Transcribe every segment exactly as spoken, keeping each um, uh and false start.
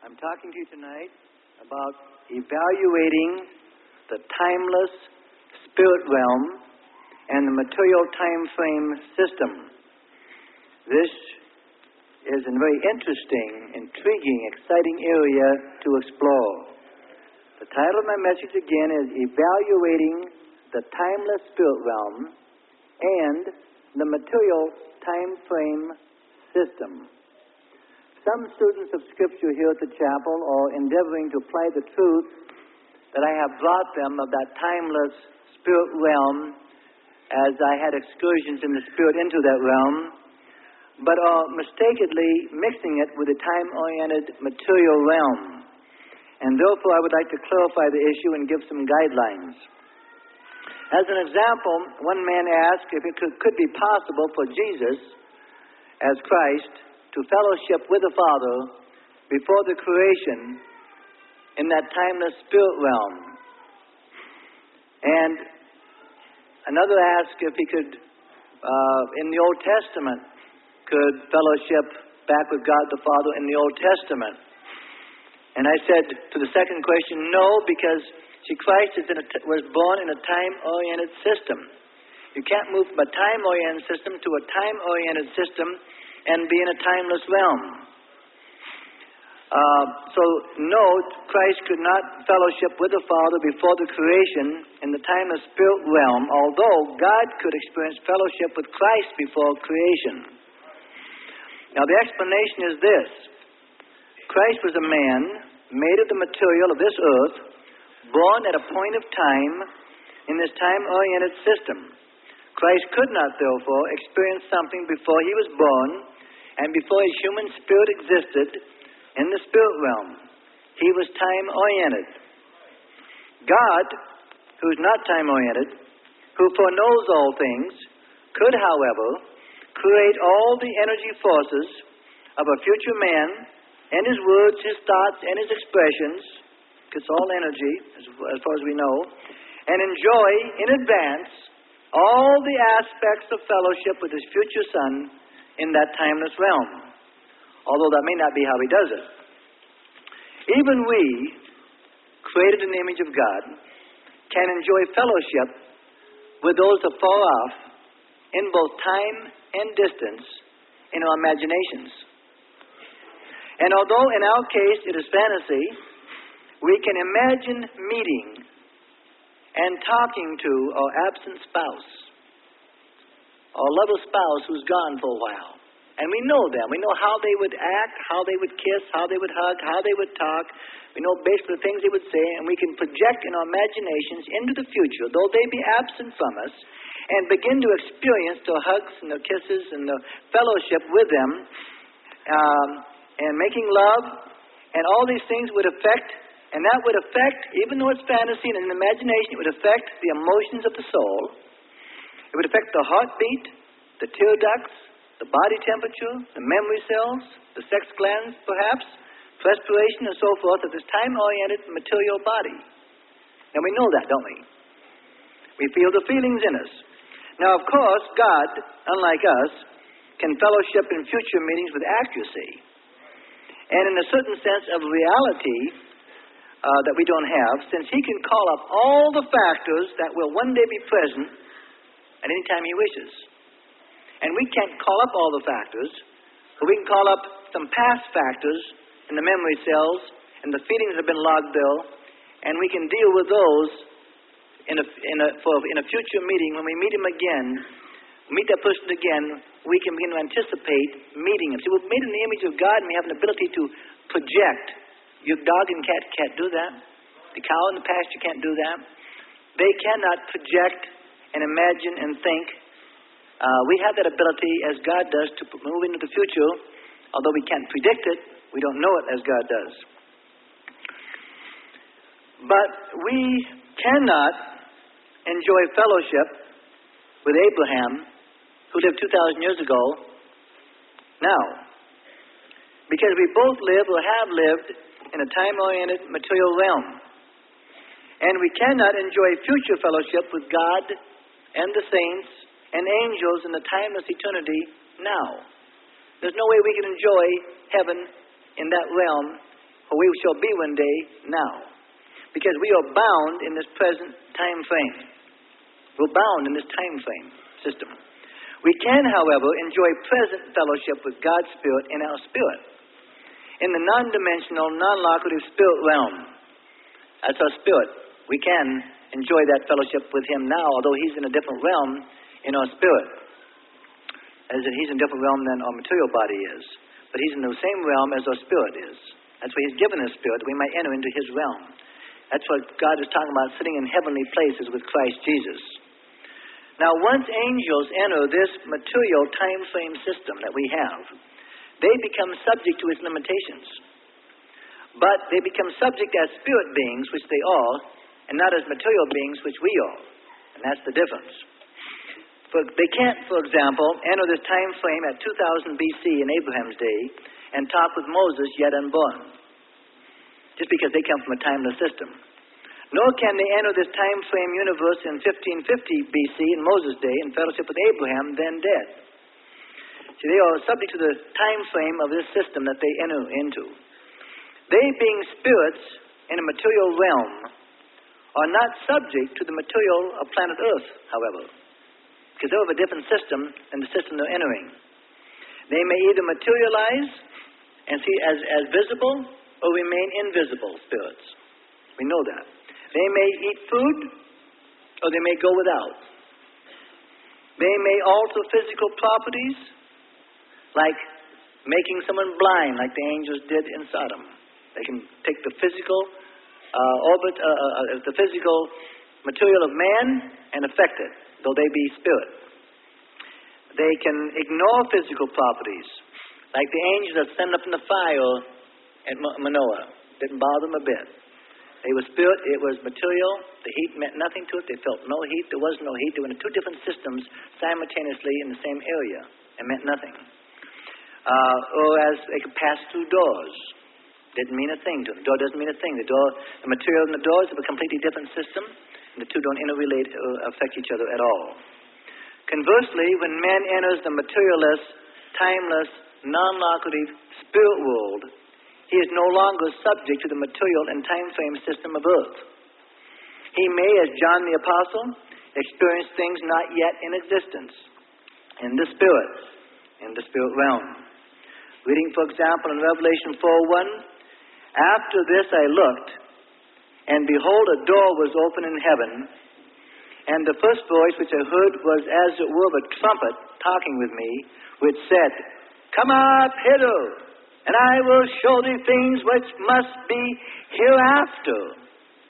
I'm talking to you tonight about evaluating the timeless spirit realm and the material time frame system. This is a very interesting, intriguing, exciting area to explore. The title of my message again is Evaluating the Timeless Spirit Realm and the Material Time Frame System. Some students of Scripture here at the chapel are endeavoring to apply the truth that I have brought them of that timeless spirit realm as I had excursions in the spirit into that realm, but are mistakenly mixing it with the time-oriented material realm. And therefore, I would like to clarify the issue and give some guidelines. As an example, one man asked if it could, could be possible for Jesus, as Christ, to fellowship with the Father before the creation in that timeless spirit realm. And another asked if he could, uh, in the Old Testament, could fellowship back with God the Father in the Old Testament. And I said to the second question, no, because see, Christ is in a t- was born in a time-oriented system. You can't move from a time-oriented system to a time-oriented system and be in a timeless realm. Uh, so, no, Christ could not fellowship with the Father before the creation in the timeless spirit realm, although God could experience fellowship with Christ before creation. Now, the explanation is this. Christ was a man made of the material of this earth, born at a point of time in this time-oriented system. Christ could not, therefore, experience something before he was born and before his human spirit existed in the spirit realm. He was time-oriented. God, who is not time-oriented, who foreknows all things, could, however, create all the energy forces of a future man and his words, his thoughts, and his expressions, it's all energy, as, as far as we know, and enjoy in advance all the aspects of fellowship with his future Son in that timeless realm, although that may not be how he does it. Even we, created in the image of God, can enjoy fellowship with those afar off in both time and distance in our imaginations. And although in our case it is fantasy, we can imagine meeting and talking to our absent spouse, our loved spouse who's gone for a while. And we know them. We know how they would act, how they would kiss, how they would hug, how they would talk. We know basically the things they would say, and we can project in our imaginations into the future, though they be absent from us, and begin to experience the hugs and the kisses and the fellowship with them, um, and making love, and all these things would affect, and that would affect, even though it's fantasy and an imagination, it would affect the emotions of the soul. It would affect the heartbeat, the tear ducts, the body temperature, the memory cells, the sex glands, perhaps, perspiration, and so forth of this time-oriented material body. And we know that, don't we? We feel the feelings in us. Now, of course, God, unlike us, can fellowship in future meetings with accuracy. And in a certain sense of reality uh, that we don't have, since he can call up all the factors that will one day be present at any time he wishes. And we can't call up all the factors, but we can call up some past factors in the memory cells, and the feelings have been logged there, and we can deal with those in a, in a, for, in a future meeting. When we meet him again, meet that person again, we can begin to anticipate meeting him. See, we're made in the image of God, and we have an ability to project. Your dog and cat can't do that. The cow in the pasture can't do that. They cannot project and imagine and think. Uh, we have that ability, as God does, to move into the future. Although we can't predict it, we don't know it as God does. But we cannot enjoy fellowship with Abraham, who lived two thousand years ago, now. Because we both live or have lived in a time-oriented material realm. And we cannot enjoy future fellowship with God and the saints and angels in the timeless eternity now. There's no way we can enjoy heaven in that realm for we shall be one day now. Because we are bound in this present time frame. We're bound in this time frame system. We can, however, enjoy present fellowship with God's Spirit in our spirit. In the non-dimensional, non-locative spirit realm. That's our spirit. We can enjoy that fellowship with Him now, although He's in a different realm in our spirit. As in, He's in a different realm than our material body is. But He's in the same realm as our spirit is. That's why He's given His Spirit, that we might enter into His realm. That's what God is talking about, sitting in heavenly places with Christ Jesus. Now, once angels enter this material time frame system that we have, they become subject to its limitations. But they become subject as spirit beings, which they are, and not as material beings, which we are. And that's the difference. For they can't, for example, enter this time frame at two thousand B C in Abraham's day and talk with Moses yet unborn, just because they come from a timeless system. Nor can they enter this time frame universe in fifteen fifty B C in Moses' day in fellowship with Abraham, then dead. See, they are subject to the time frame of this system that they enter into. They, being spirits in a material realm, are not subject to the material of planet Earth, however, because they're of a different system than the system they're entering. They may either materialize and see as, as visible or remain invisible spirits. We know that. They may eat food or they may go without. They may alter physical properties, like making someone blind, like the angels did in Sodom. They can take the physical uh, orbit, uh, uh, the physical material of man and affect it, though they be spirit. They can ignore physical properties, like the angels that sent up in the fire at Manoah. Didn't bother them a bit. They were spirit, it was material, the heat meant nothing to it, they felt no heat, there was no heat. They were in two different systems simultaneously in the same area and meant nothing. Uh, or as they could pass through doors. Didn't mean a thing to them. The door doesn't mean a thing. The door, the material in the door is of a completely different system, and the two don't interrelate or affect each other at all. Conversely, when man enters the materialist, timeless, non-locative spirit world, he is no longer subject to the material and time frame system of earth. He may, as John the Apostle, experience things not yet in existence in the spirit, in the spirit realm. Reading, for example, in Revelation four one, after this I looked, and behold, a door was open in heaven, and the first voice which I heard was as it were of a trumpet talking with me, which said, Come up hither, and I will show thee things which must be hereafter.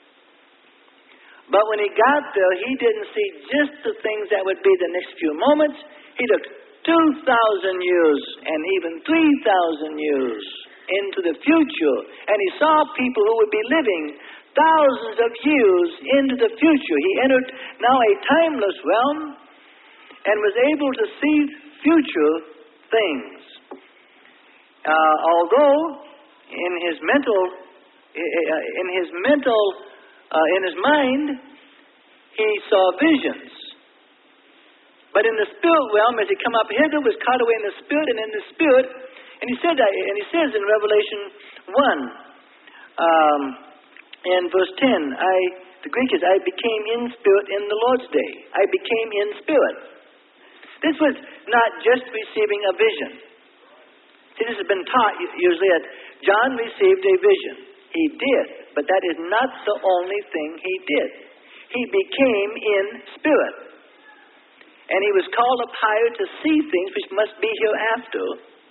But when he got there, he didn't see just the things that would be the next few moments. He looked two thousand years and even three thousand years into the future. And he saw people who would be living thousands of years into the future. He entered now a timeless realm and was able to see future things. Uh, although in his mental, in his mental, uh, in his mind, he saw visions. But in the spirit realm, as he come up hither, was caught away in the spirit, and in the spirit, and he said that, and he says in Revelation one, um, in verse ten, I, the Greek is, I became in spirit in the Lord's day. I became in spirit. This was not just receiving a vision. See, this has been taught usually that John received a vision. He did, but that is not the only thing he did. He became in spirit. And he was called up higher to see things which must be hereafter.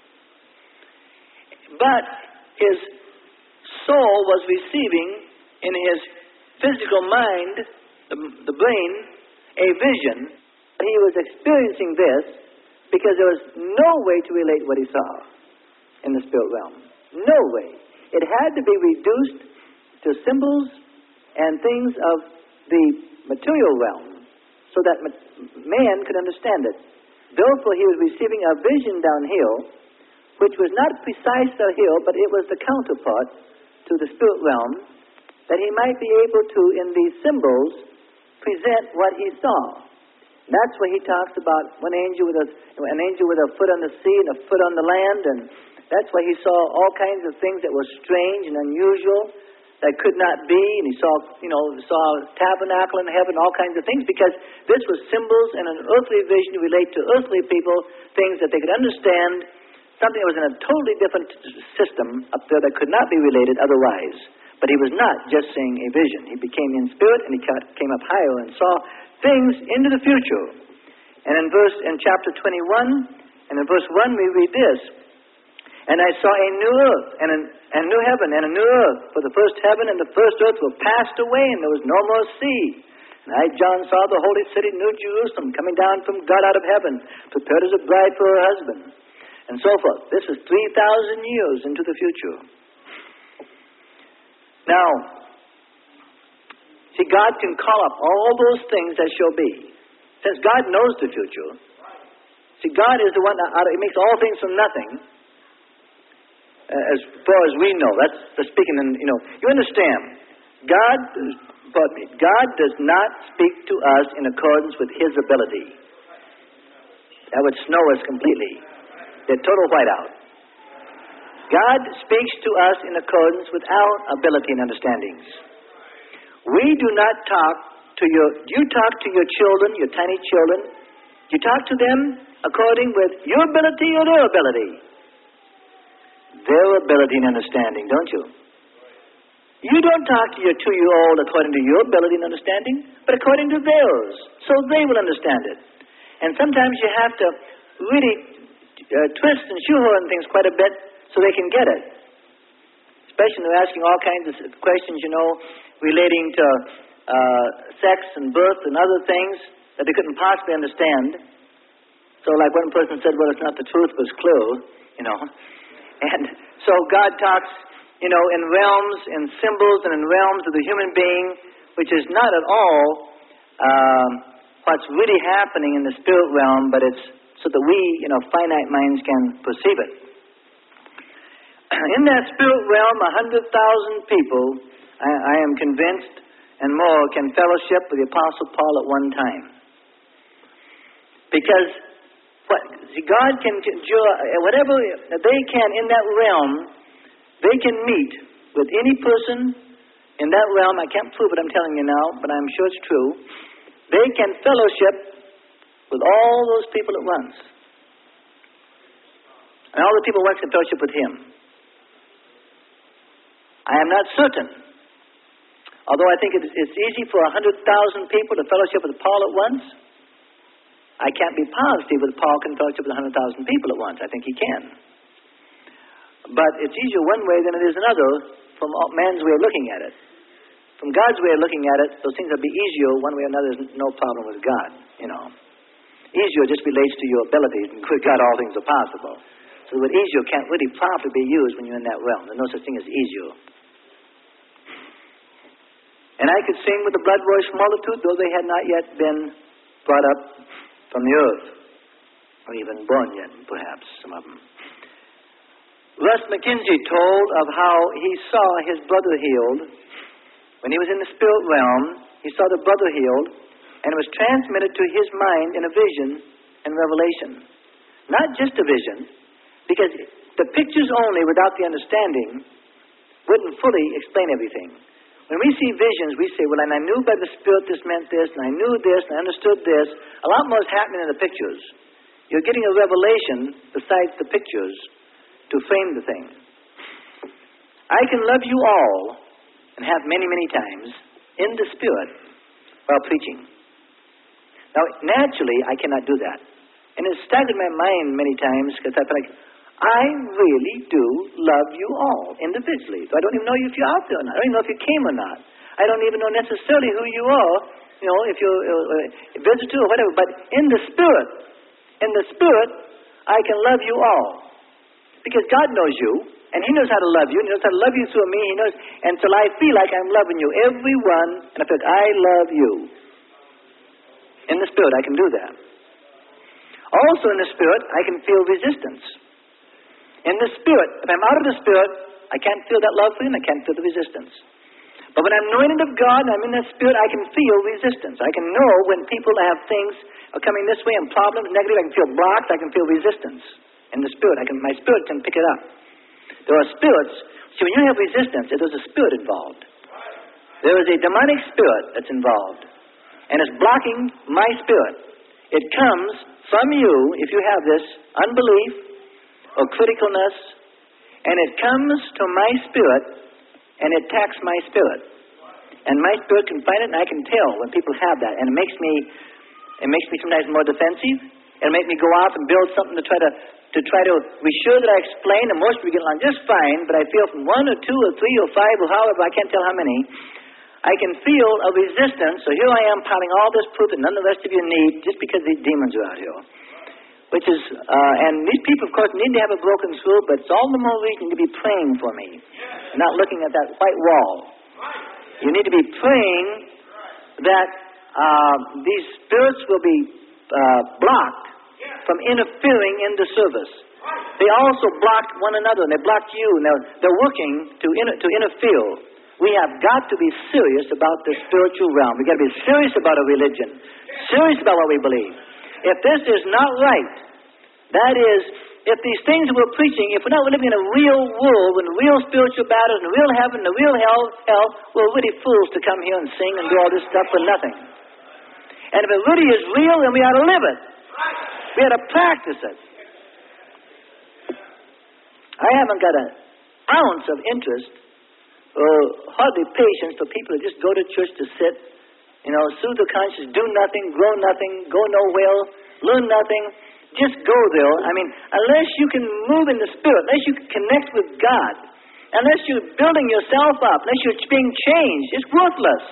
But his soul was receiving in his physical mind, the, the brain, a vision. He was experiencing this because there was no way to relate what he saw in the spirit realm. No way. It had to be reduced to symbols and things of the material realm so that man could understand it. Therefore, he was receiving a vision down here, which was not precise the here, but it was the counterpart to the spirit realm, that he might be able to, in these symbols, present what he saw. That's where he talks about one angel with a, an angel with a foot on the sea and a foot on the land, and That's why he saw all kinds of things that were strange and unusual, that could not be, and he saw, you know, saw a tabernacle in heaven, all kinds of things, because this was symbols and an earthly vision to relate to earthly people, things that they could understand, something that was in a totally different system up there that could not be related otherwise. But he was not just seeing a vision. He became in spirit, and he came up higher and saw things into the future. And in verse, in chapter twenty-one, and in verse one, we read this: "And I saw a new earth, and a, a new heaven, and a new earth. For the first heaven and the first earth were passed away, and there was no more sea. And I, John, saw the holy city, New Jerusalem, coming down from God out of heaven, prepared as a bride for her husband." And so forth. This is three thousand years into the future. Now, see, God can call up all those things that shall be. Since God knows the future, see, God is the one that He makes all things from nothing. As far as we know, that's the speaking. In, you know, you understand? God, pardon me, God does not speak to us in accordance with His ability. That would snow us completely. They're total whiteout. God speaks to us in accordance with our ability and understandings. We do not talk to your. You talk to your children, your tiny children. You talk to them according with your ability or their ability. Their ability and understanding, don't you? You don't talk to your two-year-old according to your ability and understanding, but according to theirs, so they will understand it. And sometimes you have to really uh, twist and shoehorn things quite a bit so they can get it. Especially when they're asking all kinds of questions, you know, relating to uh, sex and birth and other things that they couldn't possibly understand. So like one person said, well, it's not the truth, but it's clue, you know. And so God talks, you know, in realms, in symbols, and in realms of the human being, which is not at all um, what's really happening in the spirit realm, but it's so that we, you know, finite minds can perceive it. In that spirit realm, a hundred thousand people, I, I am convinced, and more, can fellowship with the Apostle Paul at one time. Because what, see, God can endure, whatever they can in that realm, they can meet with any person in that realm. I can't prove it, I'm telling you now, but I'm sure it's true. They can fellowship with all those people at once. And all the people at once can fellowship with him. I am not certain. Although I think it's, it's easy for a hundred thousand people to fellowship with Paul at once, I can't be positive that Paul can fellowship with a hundred thousand people at once. I think he can. But it's easier one way than it is another from man's way of looking at it. From God's way of looking at it, those things will be easier one way or another. There's no problem with God, you know. Easier just relates to your abilities, and with God all things are possible. So the word easier can't really properly be used when you're in that realm. There's no such thing as easier. And I could sing with the blood-voiced multitude, though they had not yet been brought up from the earth, or even born yet, perhaps, some of them. Russ McKenzie told of how he saw his brother healed. When he was in the spirit realm, he saw the brother healed, and it was transmitted to his mind in a vision and revelation. Not just a vision, because the pictures only, without the understanding, wouldn't fully explain everything. When we see visions, we say, well, and I knew by the Spirit this meant this, and I knew this, and I understood this. A lot more is happening in the pictures. You're getting a revelation besides the pictures to frame the thing. I can love you all, and have many, many times, in the Spirit, while preaching. Now, naturally, I cannot do that. And it staggered my mind many times, because I felt like, I really do love you all individually. So I don't even know if you're out there or not. I don't even know if you came or not. I don't even know necessarily who you are, you know, if you're a visitor or whatever. But in the Spirit, in the Spirit, I can love you all. Because God knows you, and He knows how to love you, and He knows how to love you through me. He knows, and till I feel like I'm loving you, everyone, and I feel, I love you. In the Spirit, I can do that. Also in the Spirit, I can feel resistance. In the Spirit, if I'm out of the Spirit, I can't feel that love for Him, I can't feel the resistance. But when I'm anointed of God and I'm in that Spirit, I can feel resistance. I can know when people have things are coming this way and problems, negative, I can feel blocks, I can feel resistance. in the spirit. I can, my spirit can pick it up. There are spirits. See, when you have resistance, there's a spirit involved. There is a demonic spirit that's involved, and it's blocking my spirit. It comes from you, if you have this, unbelief or criticalness, and it comes to my spirit, and it attacks my spirit. And my spirit can find it, and I can tell when people have that, and it makes me, it makes me sometimes more defensive. It'll make me go off and build something to try to, to try to be sure that I explain, and most people get along just fine, but I feel from one or two or three or five or however, I can't tell how many, I can feel a resistance. So here I am piling all this proof that none of the rest of you need just because these demons are out here. Which is, uh, and these people, of course, need to have a broken through, but it's all the more reason to be praying for me, not looking at that white wall. You need to be praying that uh, these spirits will be uh, blocked from interfering in the service. They also blocked one another, and they blocked you, and they're, they're working to, inter- to interfere. We have got to be serious about the spiritual realm. We've got to be serious about our religion, serious about what we believe. If this is not right, that is, if these things we're preaching, if we're not living in a real world, in real spiritual battles, in real heaven, in real hell, hell, we're really fools to come here and sing and do all this stuff for nothing. And if it really is real, then we ought to live it. We ought to practice it. I haven't got an ounce of interest or hardly patience for people who just go to church to sit, you know, soothe their conscience, do nothing, grow nothing, go nowhere, learn nothing. Just go there. I mean, unless you can move in the Spirit, unless you can connect with God, unless you're building yourself up, unless you're being changed, it's worthless.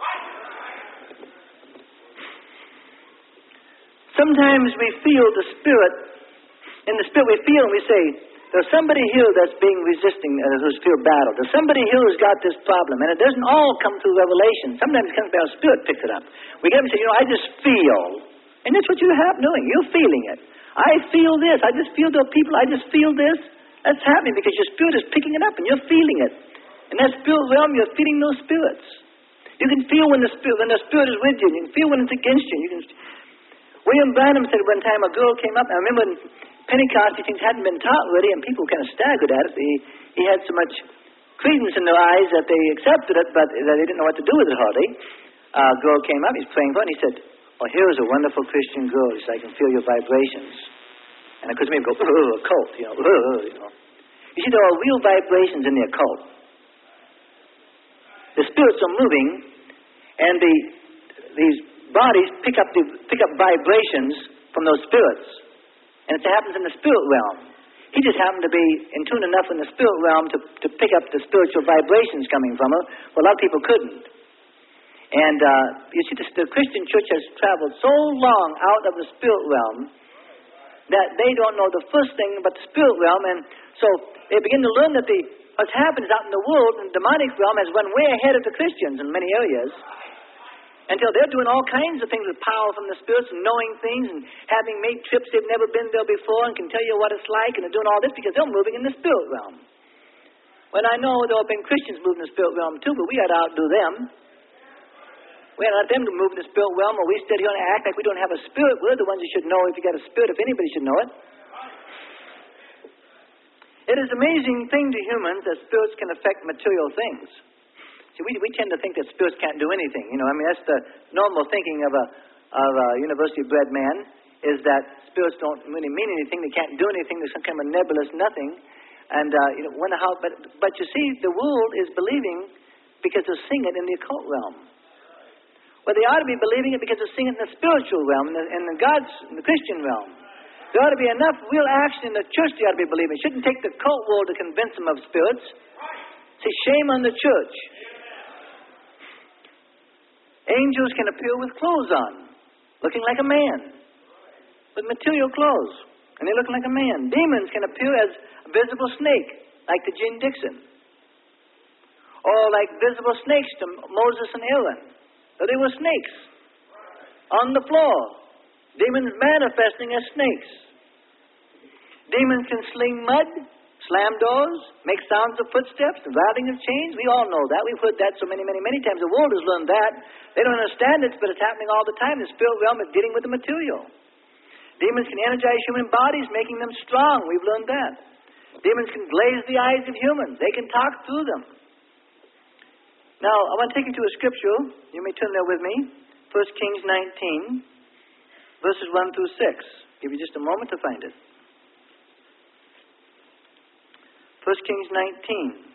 Sometimes we feel the Spirit, in the Spirit we feel and we say, there's somebody here that's being resisting, uh, who's fear battle. There's somebody here who's got this problem. And it doesn't all come through revelation. Sometimes it comes by our spirit picks it up. We get up and say, you know, I just feel. And that's what you have doing. You're feeling it. I feel this. I just feel the people. I just feel this. That's happening because your spirit is picking it up and you're feeling it. In that spirit realm, you're feeling those spirits. You can feel when the spirit, when the spirit is with you. You can feel when it's against you. You can. William Branham said one time a girl came up. I remember in Pentecost, these things hadn't been taught already, and people kind of staggered at it. He, he had so much credence in their eyes that they accepted it, but that they didn't know what to do with it hardly. A uh, girl came up. He's praying for it, and he said, "Oh, here's a wonderful Christian girl. He said, I can feel your vibrations." And of course, maybe go, "Oh, occult," you know, oh, you know. You see, there are real vibrations in the occult. The spirits are moving, and the these bodies pick up the, pick up vibrations from those spirits, and it happens in the spirit realm. He just happened to be in tune enough in the spirit realm to, to pick up the spiritual vibrations coming from her, where a lot of people couldn't. And uh, you see, the, the Christian church has traveled so long out of the spirit realm that they don't know the first thing about the spirit realm, and so they begin to learn that the what's happened is out in the world, in the demonic realm, has run way ahead of the Christians in many areas, until they're doing all kinds of things with power from the spirits and knowing things and having made trips they've never been there before and can tell you what it's like, and they're doing all this because they're moving in the spirit realm. When I know there have been Christians moving in the spirit realm too, but we ought to outdo them. We ought to let them to move in the spirit realm, or we sit here and act like we don't have a spirit. We're the ones who should know if you got a spirit, if anybody should know it. It is an amazing thing to humans that spirits can affect material things. See, we, we tend to think that spirits can't do anything. You know, I mean, that's the normal thinking of a, of a university-bred man, is that spirits don't really mean anything. They can't do anything. There's some kind of nebulous nothing. And, uh, you know, wonder how, but, but you see, the world is believing because they're seeing it in the occult realm. Well, they ought to be believing it because they're seeing it in the spiritual realm, in the, in the God's, in the Christian realm. There ought to be enough real action in the church they ought to be believing. It shouldn't take the cult world to convince them of spirits. See, shame on the church. Angels can appear with clothes on, looking like a man, with material clothes, and they look like a man. Demons can appear as a visible snake, like to Gene Dixon, or like visible snakes to Moses and Aaron. So they were snakes on the floor. Demons manifesting as snakes. Demons can sling mud, slam doors, make sounds of footsteps, and rattling of chains. We all know that. We've heard that so many, many, many times. The world has learned that. They don't understand it, but it's happening all the time. The spirit realm is dealing with the material. Demons can energize human bodies, making them strong. We've learned that. Demons can glaze the eyes of humans. They can talk through them. Now, I want to take you to a scripture. You may turn there with me. First Kings nineteen, verses one through six. Give you just a moment to find it. First Kings nineteen.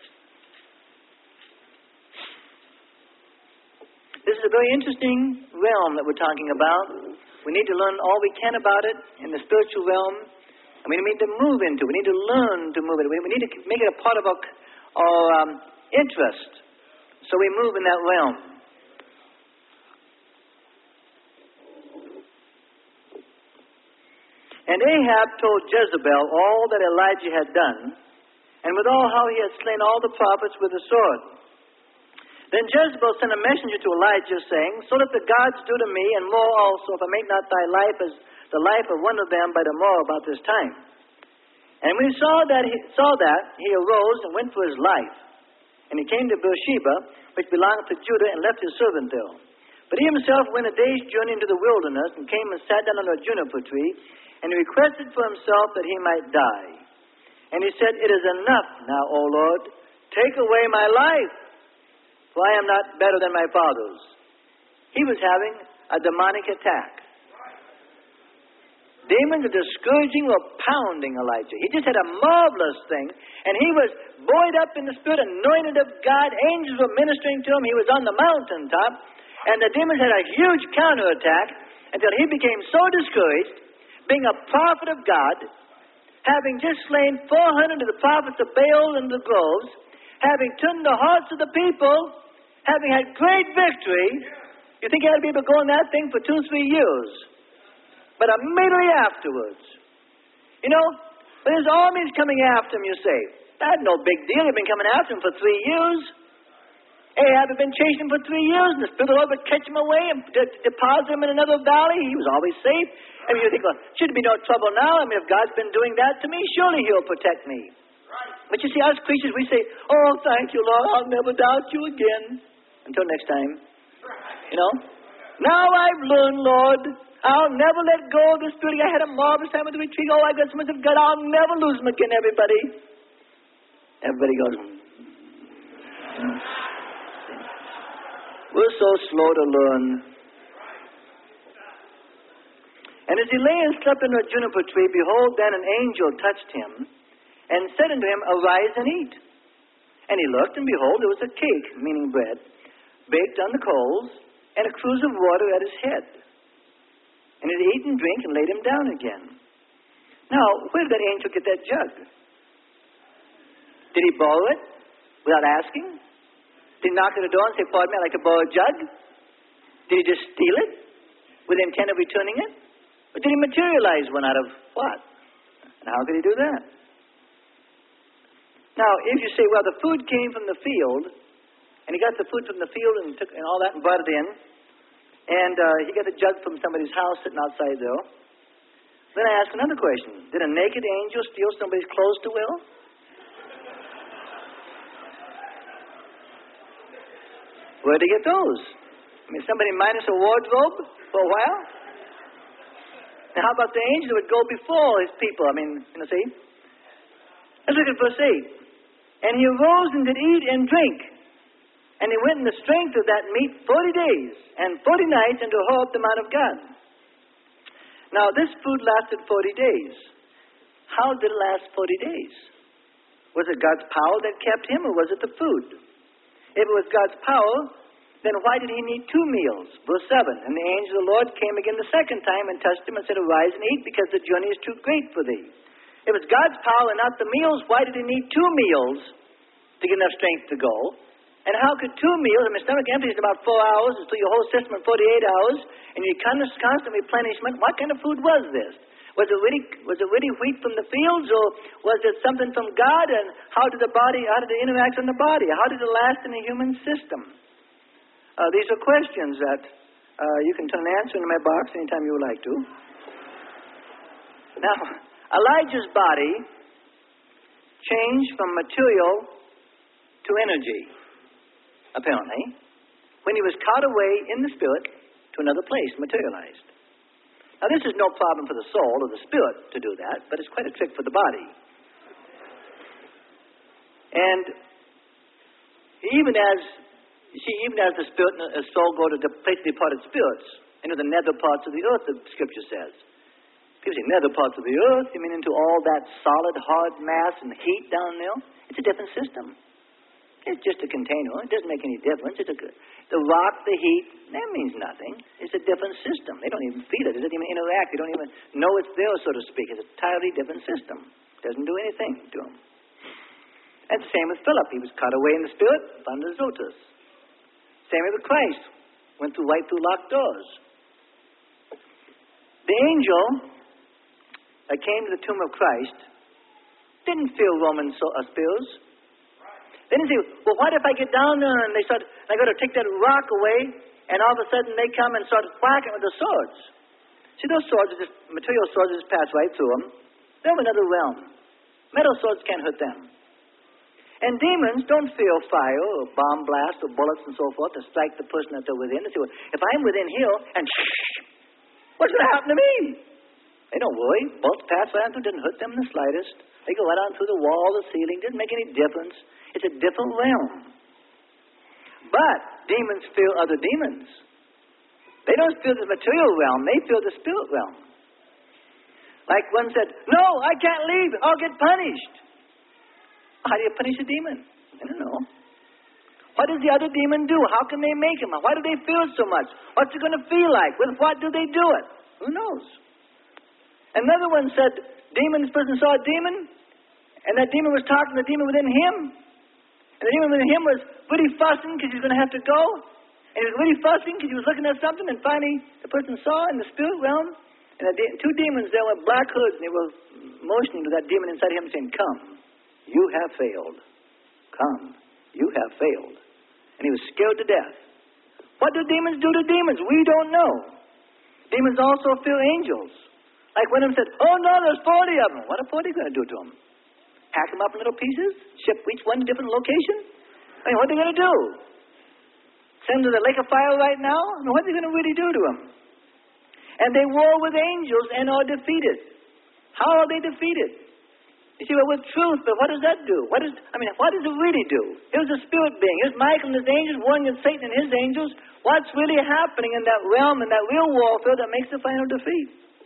This is a very interesting realm that we're talking about. We need to learn all we can about it in the spiritual realm. And we need to move into it. We need to learn to move it. We need to make it a part of our, our um, interest. So we move in that realm. And Ahab told Jezebel all that Elijah had done, and withal how he had slain all the prophets with the sword. Then Jezebel sent a messenger to Elijah, saying, So let the gods do to me, and more also, if I make not thy life as the life of one of them by tomorrow about this time. And when he saw that, he saw that, he arose and went for his life. And he came to Beersheba, which belonged to Judah, and left his servant there. But he himself went a day's journey into the wilderness, and came and sat down under a juniper tree, and he requested for himself that he might die. And he said, It is enough now, O Lord, take away my life, for I am not better than my fathers. He was having a demonic attack. Demons are discouraging or pounding Elijah. He just had a marvelous thing, and he was buoyed up in the Spirit, anointed of God. Angels were ministering to him. He was on the mountaintop, and the demons had a huge counterattack until he became so discouraged, being a prophet of God, having just slain four hundred of the prophets of Baal in the groves, having turned the hearts of the people, having had great victory. You think he had to be able to go in that thing for two, three years. But immediately afterwards, you know, when his armies coming after him, you say, that's no big deal. They've been coming after him for three years. Ahab had been chasing him for three years, and the Spirit of the Lord would catch him away and de- deposit him in another valley. He was always safe. I mean, you think, well, should be no trouble now. I mean, if God's been doing that to me, surely he'll protect me. Right. But you see, us creatures, we say, oh, thank you, Lord, I'll never doubt you again. Until next time. You know? Now I've learned, Lord, I'll never let go of the Spirit. I had a marvelous time at the retreat. Oh, I got so much of God. I'll never lose him again, everybody. Everybody goes, hmm. We're so slow to learn. And as he lay and slept under a juniper tree, behold, then an angel touched him and said unto him, Arise and eat. And he looked, and behold, there was a cake, meaning bread, baked on the coals, and a cruse of water at his head. And he ate and drank and laid him down again. Now, where did that angel get that jug? Did he borrow it without asking? Did he knock at the door and say, Pardon me, I'd like to borrow a jug? Did he just steal it with the intent of returning it? Or did he materialize one out of what? And how could he do that? Now, if you say, well, the food came from the field, and he got the food from the field and took and all that and brought it in, and uh, he got a jug from somebody's house sitting outside there, then I ask another question. Did a naked angel steal somebody's clothes to wear? Where'd he get those? I mean, somebody minus a wardrobe for a while? Now, how about the angel that would go before his people? I mean, you know, see? Let's look at verse eight. And he arose and did eat and drink. And he went in the strength of that meat forty days and forty nights unto Horeb, the mount of God. Now, this food lasted forty days. How did it last forty days? Was it God's power that kept him, or was it the food? If it was God's power, then why did he need two meals? Verse seven, and the angel of the Lord came again the second time and touched him and said, Arise and eat, because the journey is too great for thee. If it's God's power and not the meals, why did he need two meals to get enough strength to go? And how could two meals, I mean, stomach empties in about four hours, it's through your whole system in forty-eight hours, and you kind of constant replenishment. What kind of food was this? Was it really was it really wheat from the fields, or was it something from God? And how did the body, how did it interact on the body? How did it last in the human system? Uh, these are questions that uh, you can turn an answer in my box anytime you would like to. Now, Elijah's body changed from material to energy, apparently, when he was caught away in the Spirit to another place, materialized. Now, this is no problem for the soul or the spirit to do that, but it's quite a trick for the body. And even as, you see, even as the spirit and the soul go to the place of departed spirits, into the nether parts of the earth, the Scripture says. People say, nether parts of the earth, you mean into all that solid, hard mass and heat down there? It's a different system. It's just a container. It doesn't make any difference. It's a, the rock, the heat, that means nothing. It's a different system. They don't even feel it. It doesn't even interact. They don't even know it's there, so to speak. It's a entirely different system. It doesn't do anything to them. And the same with Philip. He was caught away in the spirit, found Azotus. Same with Christ. Went through right through locked doors. The angel that came to the tomb of Christ didn't feel Roman so, uh, spills. They didn't say, well, what if I get down there and they start, I got to take that rock away, and all of a sudden they come and start whacking with the swords. See, those swords are just, material swords just pass right through them. They're of another realm. Metal swords can't hurt them. And demons don't feel fire or bomb blast or bullets and so forth to strike the person that they're within. They say, well, if I'm within here and shh, what's going to happen to me? They don't worry. Bolts pass right on through. Didn't hurt them in the slightest. They go right on through the wall, the ceiling. Didn't make any difference. It's a different realm. But demons feel other demons. They don't feel the material realm. They feel the spirit realm. Like one said, no, I can't leave. I'll get punished. How do you punish a demon? I don't know. What does the other demon do? How can they make him? Why do they feel so much? What's it going to feel like? With what do they do it? Who knows? Another one said, demon, this person saw a demon, and that demon was talking to the demon within him. And the demon within him was really fussing because he's going to have to go. And he was really fussing because he was looking at something, and finally the person saw in the spirit realm, and the de- two demons there with black hoods, and they were motioning to that demon inside him saying, come, you have failed. Come, you have failed. And he was scared to death. What do demons do to demons? We don't know. Demons also feel angels. Like one of them said, oh no, there's forty of them. What are forty going to do to them? Hack them up in little pieces? Ship each one to a different location? I mean, what are they going to do? Send them to the lake of fire right now? I mean, what are they going to really do to them? And they war with angels and are defeated. How are they defeated? You see, well, with truth, but what does that do? What is, I mean, what does it really do? Here's a spirit being. Here's Michael and his angels warring against Satan and his angels. What's really happening in that realm, in that real warfare that makes the final defeat?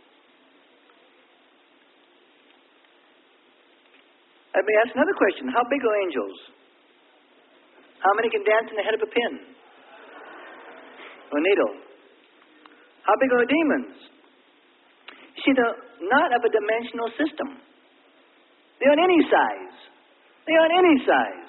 Let me ask another question. How big are angels? How many can dance in the head of a pin? Or needle? How big are demons? You see, they're not of a dimensional system. They're on any size. They're on any size.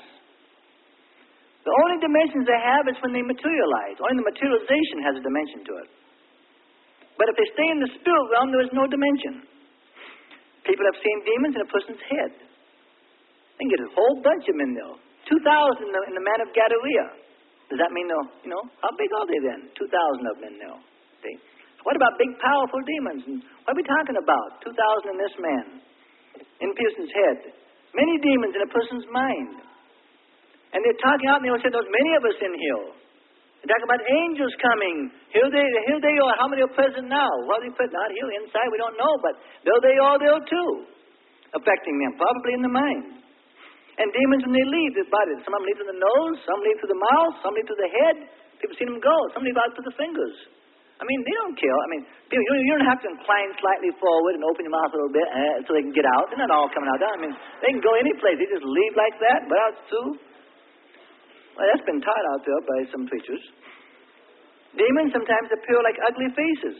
The only dimensions they have is when they materialize. Only the materialization has a dimension to it. But if they stay in the spirit realm, there is no dimension. People have seen demons in a person's head. They can get a whole bunch of them in there. Two thousand in the, in the man of Gadara. Does that mean, they'll, you know, how big are they then? Two thousand of them in there. See? What about big, powerful demons? And what are we talking about? Two thousand in this man. In a person's head. Many demons in a person's mind. And they're talking out and they'll say, there's many of us in here. They're talking about angels coming. Here they, here they are. How many are present now? Well, they put not here inside, we don't know, but there they are there too. Affecting them, probably in the mind. And demons, when they leave the body, some of them leave through the nose, some leave through the mouth, some leave through the head. People see them go. Some leave out through the fingers. I mean, they don't care. I mean, you, you don't have to incline slightly forward and open your mouth a little bit uh, so they can get out. They're not all coming out. I mean, they can go any place. They just leave like that without through. Well, that's been taught out there by some preachers. Demons sometimes appear like ugly faces.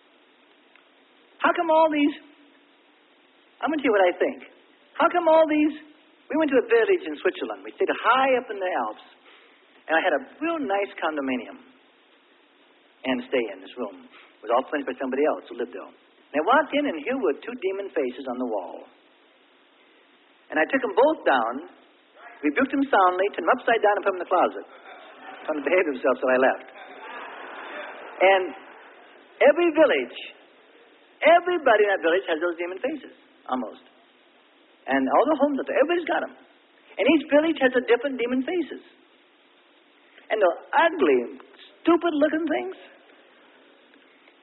How come all these... I'm going to tell you what I think. How come all these... We went to a village in Switzerland. We stayed high up in the Alps. And I had a real nice condominium. And stay in this room. It was all furnished by somebody else who lived there. And I walked in, and here were two demon faces on the wall. And I took them both down, rebuked them soundly, turned them upside down, and put them in the closet. Trying to behave themselves, so I left. And every village, everybody in that village has those demon faces, almost. And all the homes up there, everybody's got them. And each village has a different demon faces. And they're ugly, stupid-looking things.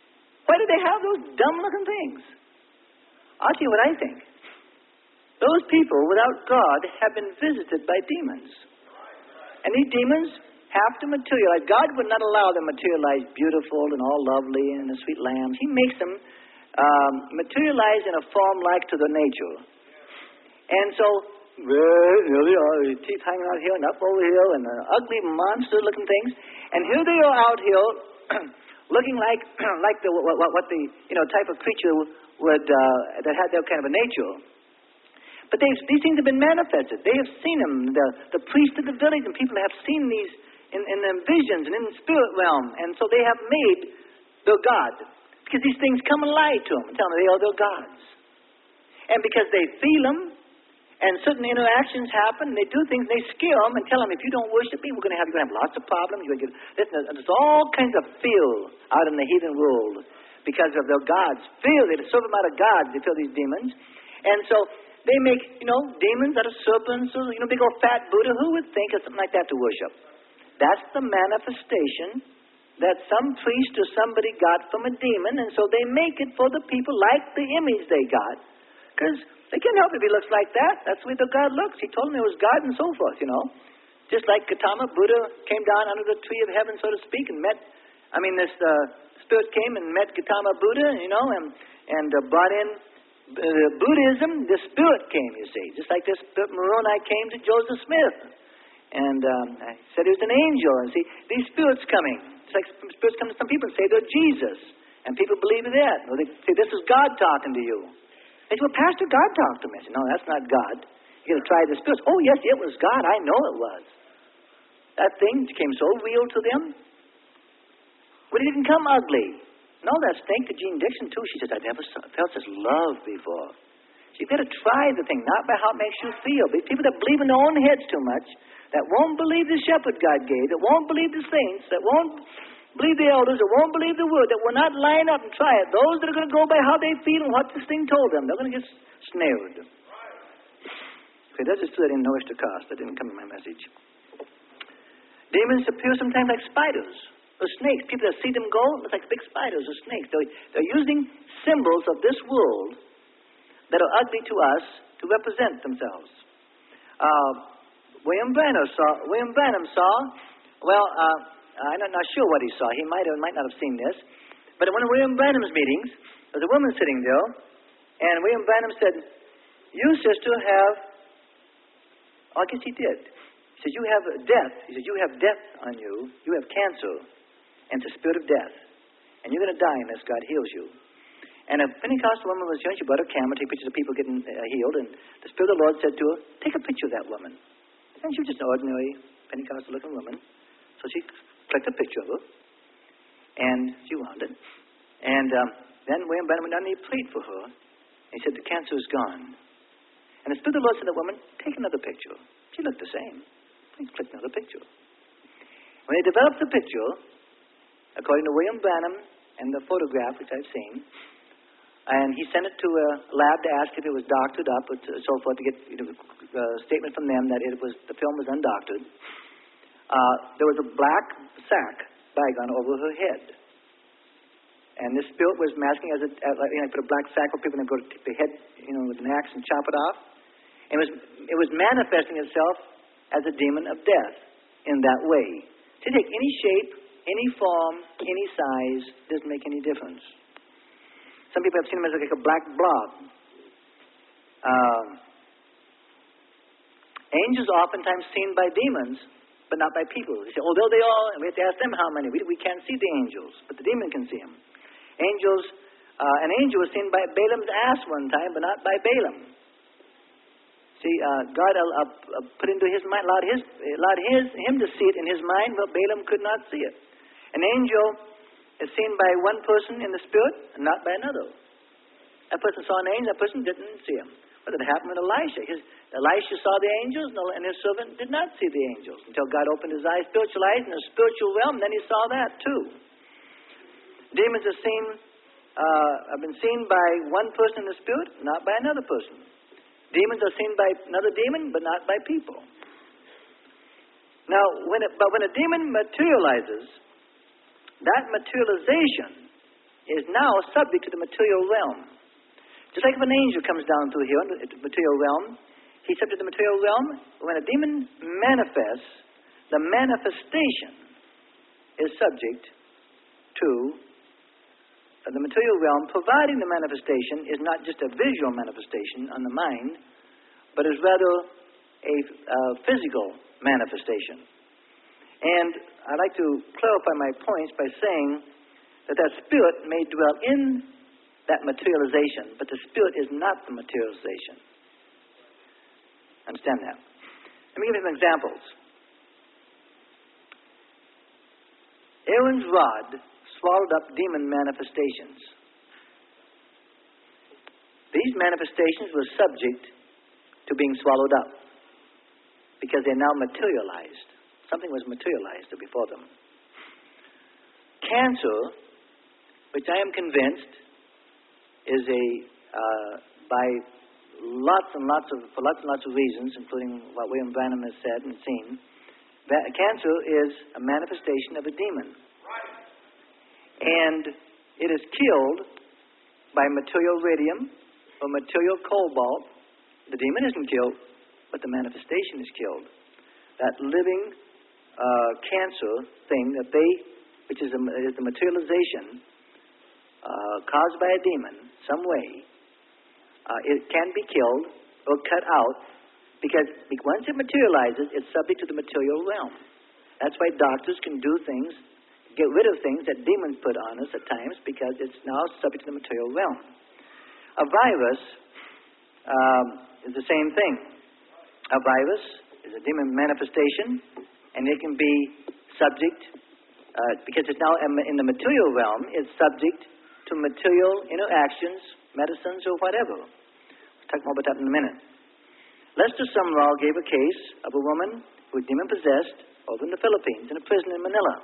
Why do they have those dumb-looking things? I'll tell you what I think. Those people without God have been visited by demons. And these demons have to materialize. God would not allow them to materialize beautiful and all lovely and the sweet lambs. He makes them um, materialize in a form like to the nature. And so, well, here they are, their teeth hanging out here and up over here, and uh, ugly monster-looking things. And here they are out here, looking like like the what, what the you know type of creature would uh, that had that kind of a nature. But these things have been manifested. They have seen them. The the priest of the village and people have seen these in, in their visions and in the spirit realm, and so they have made their God because these things come and lie to them and tell them they are their gods. And because they feel them, and certain interactions happen, and they do things, they scare them and tell them, if you don't worship me, we're going to have, you're going to have lots of problems. You're going to get, listen, there's all kinds of fear out in the heathen world because of their gods. Fear, they serve them out of gods, they feel these demons. And so they make, you know, demons out of serpents, or, you know, big old fat Buddha. Who would think of something like that to worship? That's the manifestation that some priest or somebody got from a demon, and so they make it for the people like the image they got. Because they can't help it if he looks like that. That's the way the God looks. He told them it was God and so forth, you know. Just like Gautama Buddha came down under the tree of heaven, so to speak, and met, I mean, this uh, spirit came and met Gautama Buddha, you know, and, and uh, brought in uh, Buddhism. The spirit came, you see. Just like this spirit Moroni came to Joseph Smith. And um, I said he was an angel. And see, these spirits coming. It's like spirits come to some people and say they're Jesus. And people believe in that. Or they say, this is God talking to you. They say, well, Pastor, God talked to me. I said, no, that's not God. You got to try the spirits. Oh, yes, it was God. I know it was. That thing became so real to them. But it didn't come ugly. No, that stank to Jean Dixon, too. She says, I never felt such love before. So you've got to try the thing, not by how it makes you feel. But people that believe in their own heads too much, that won't believe the shepherd God gave, that won't believe the saints, that won't believe the elders, that won't believe the word, that will not line up and try it. Those that are going to go by how they feel and what this thing told them, they're going to get snared. Okay, that's just that in no extra cost. That didn't come in my message. Demons appear sometimes like spiders or snakes. People that see them go, it's like big spiders or snakes. They're, they're using symbols of this world that are ugly to us to represent themselves. Uh, William Branham saw, William Branham saw, well, uh, I'm not, not sure what he saw. He might or might not have seen this. But at one of William Branham's meetings, there was a woman sitting there, and William Branham said, you, sister, have, oh, I guess he did. He said, you have death. He said, you have death on you. You have cancer, and it's a spirit of death. And you're going to die unless God heals you. And a Pentecostal woman was young. She brought a camera, take pictures of people getting uh, healed, and the Spirit of the Lord said to her, take a picture of that woman. And she was just an ordinary Pentecostal-looking woman. So she clicked a picture of her, and she wound it. And um, then William Branham went down and he prayed for her. And he said, the cancer is gone. And the Spirit of the Lord said to the woman, take another picture. She looked the same. He clicked another picture. When they developed the picture, according to William Branham and the photograph, which I've seen, and he sent it to a lab to ask if it was doctored up or so forth, to get you know, a statement from them that it was the film was undoctored. Uh, there was a black sack bag on over her head. And this spirit was masking as a, as, you know, put a black sack where people would go to take the head, you know, with an axe and chop it off. And it was, it was manifesting itself as a demon of death in that way. To take any shape, any form, any size, doesn't make any difference. Some people have seen him as like a black blob. Um, angels are oftentimes seen by demons, but not by people. They say, oh, there they are, and we have to ask them how many. We, we can't see the angels, but the demon can see them. Angels, uh, an angel was seen by Balaam's ass one time, but not by Balaam. See, uh, God uh, uh, put into his mind, allowed, his, allowed his, him to see it in his mind, but Balaam could not see it. An angel is seen by one person in the spirit and not by another. That person saw an angel, that person didn't see him. But it happened with Elisha. His, Elisha saw the angels, and his servant did not see the angels until God opened his eyes, spiritual eyes, in the spiritual realm, and then he saw that too. Demons are seen, uh, have been seen by one person in the spirit, not by another person. Demons are seen by another demon, but not by people. Now, when it, but when a demon materializes, that materialization is now subject to the material realm. Just like if an angel comes down through here, in the material realm, he's subject to the material realm. When a demon manifests, the manifestation is subject to the material realm, providing the manifestation is not just a visual manifestation on the mind, but is rather a uh, physical manifestation. And I'd like to clarify my points by saying that that spirit may dwell in that materialization, but the spirit is not the materialization. Understand that? Let me give you some examples. Aaron's rod swallowed up demon manifestations. These manifestations were subject to being swallowed up because they're now materialized. Something was materialized before them. Cancer, which I am convinced is a, uh, by lots and lots of, for lots and lots of reasons, including what William Branham has said and seen, that cancer is a manifestation of a demon. And it is killed by material radium or material cobalt. The demon isn't killed, but the manifestation is killed. That living uh, cancer thing that they, which is, a, is the materialization uh, caused by a demon, some way, uh, it can be killed or cut out because once it materializes, it's subject to the material realm. That's why doctors can do things, get rid of things that demons put on us at times because it's now subject to the material realm. A virus um, is the same thing. A virus is a demon manifestation, and it can be subject, uh, because it's now in the material realm, it's subject to material interactions, medicines, or whatever. We'll talk more about that in a minute. Lester Sumrall gave a case of a woman who was demon-possessed over in the Philippines, in a prison in Manila.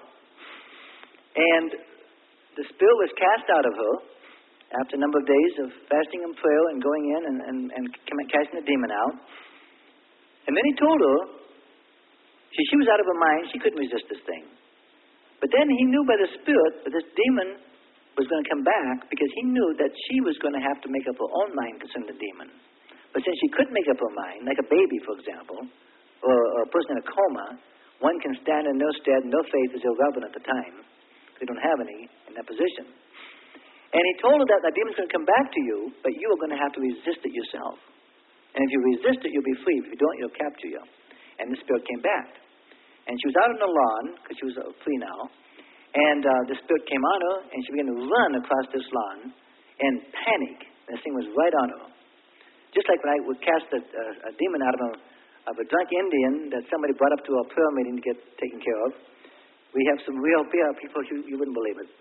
And the spirit was cast out of her after a number of days of fasting and prayer and going in and, and, and casting the demon out. And then he told her, she, she was out of her mind, she couldn't resist this thing. But then he knew by the spirit that this demon was going to come back because he knew that she was going to have to make up her own mind concerning the demon. But since she couldn't make up her mind, like a baby, for example, or, or a person in a coma, one can stand in their stead and their faith is irrelevant at the time. They don't have any in that position. And he told her that the demon's going to come back to you, but you are going to have to resist it yourself. And if you resist it, you'll be free. If you don't, it'll capture you. And the spirit came back. And she was out on the lawn, because she was free now, and uh, the spirit came on her, and she began to run across this lawn in panic. This thing was right on her. Just like when I would cast a, a, a demon out of a, of a drunk Indian that somebody brought up to a prayer meeting to get taken care of. We have some real people, you, you wouldn't believe it.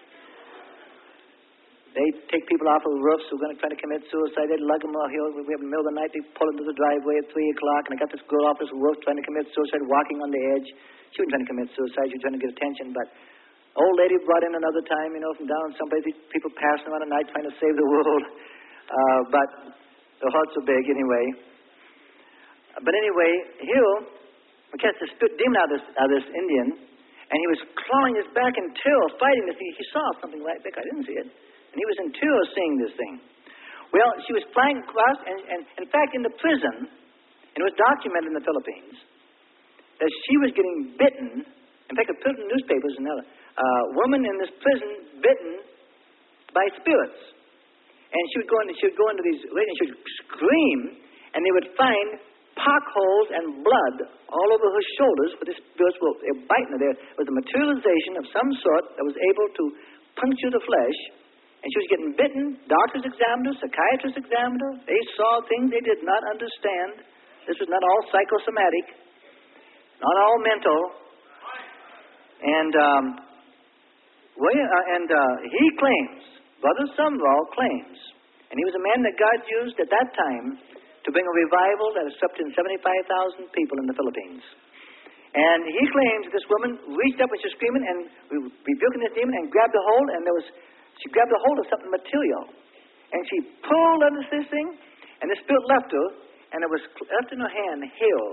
They take people off of roofs who are going to try to commit suicide. They lug them out here. We have in the middle of the night. They pull into the driveway at three o'clock, and I got this girl off this roof trying to commit suicide, walking on the edge. She wasn't trying to commit suicide. She was trying to get attention. But old lady brought in another time, you know, from down someplace. These people passing around at night trying to save the world. Uh, but their hearts are big anyway. But anyway, here, we cast the spirit demon out of this, out of this Indian, and he was clawing his back in terror, fighting this thing. He saw something right back. I didn't see it. And he was in terror seeing this thing. Well, she was flying across, and, and in fact, in the prison, and it was documented in the Philippines, that she was getting bitten. In fact, it put in newspapers, another uh, woman in this prison bitten by spirits. And she would go into, she would go into these, and she would scream, and they would find pock holes and blood all over her shoulders, but the spirits were, they were biting her. There was a materialization of some sort that was able to puncture the flesh. And she was getting bitten. Doctors examined her, psychiatrists examined her. They saw things they did not understand. This was not all psychosomatic, not all mental. And um, well, uh, and uh, he claims, Brother Sumrall claims, and he was a man that God used at that time to bring a revival that has swept in seventy-five thousand people in the Philippines. And he claims this woman reached up and she was screaming and rebuking this demon and grabbed a hold, and there was She grabbed a hold of something material, and she pulled on this thing, and the spirit left her, and it was left in her hand, hail.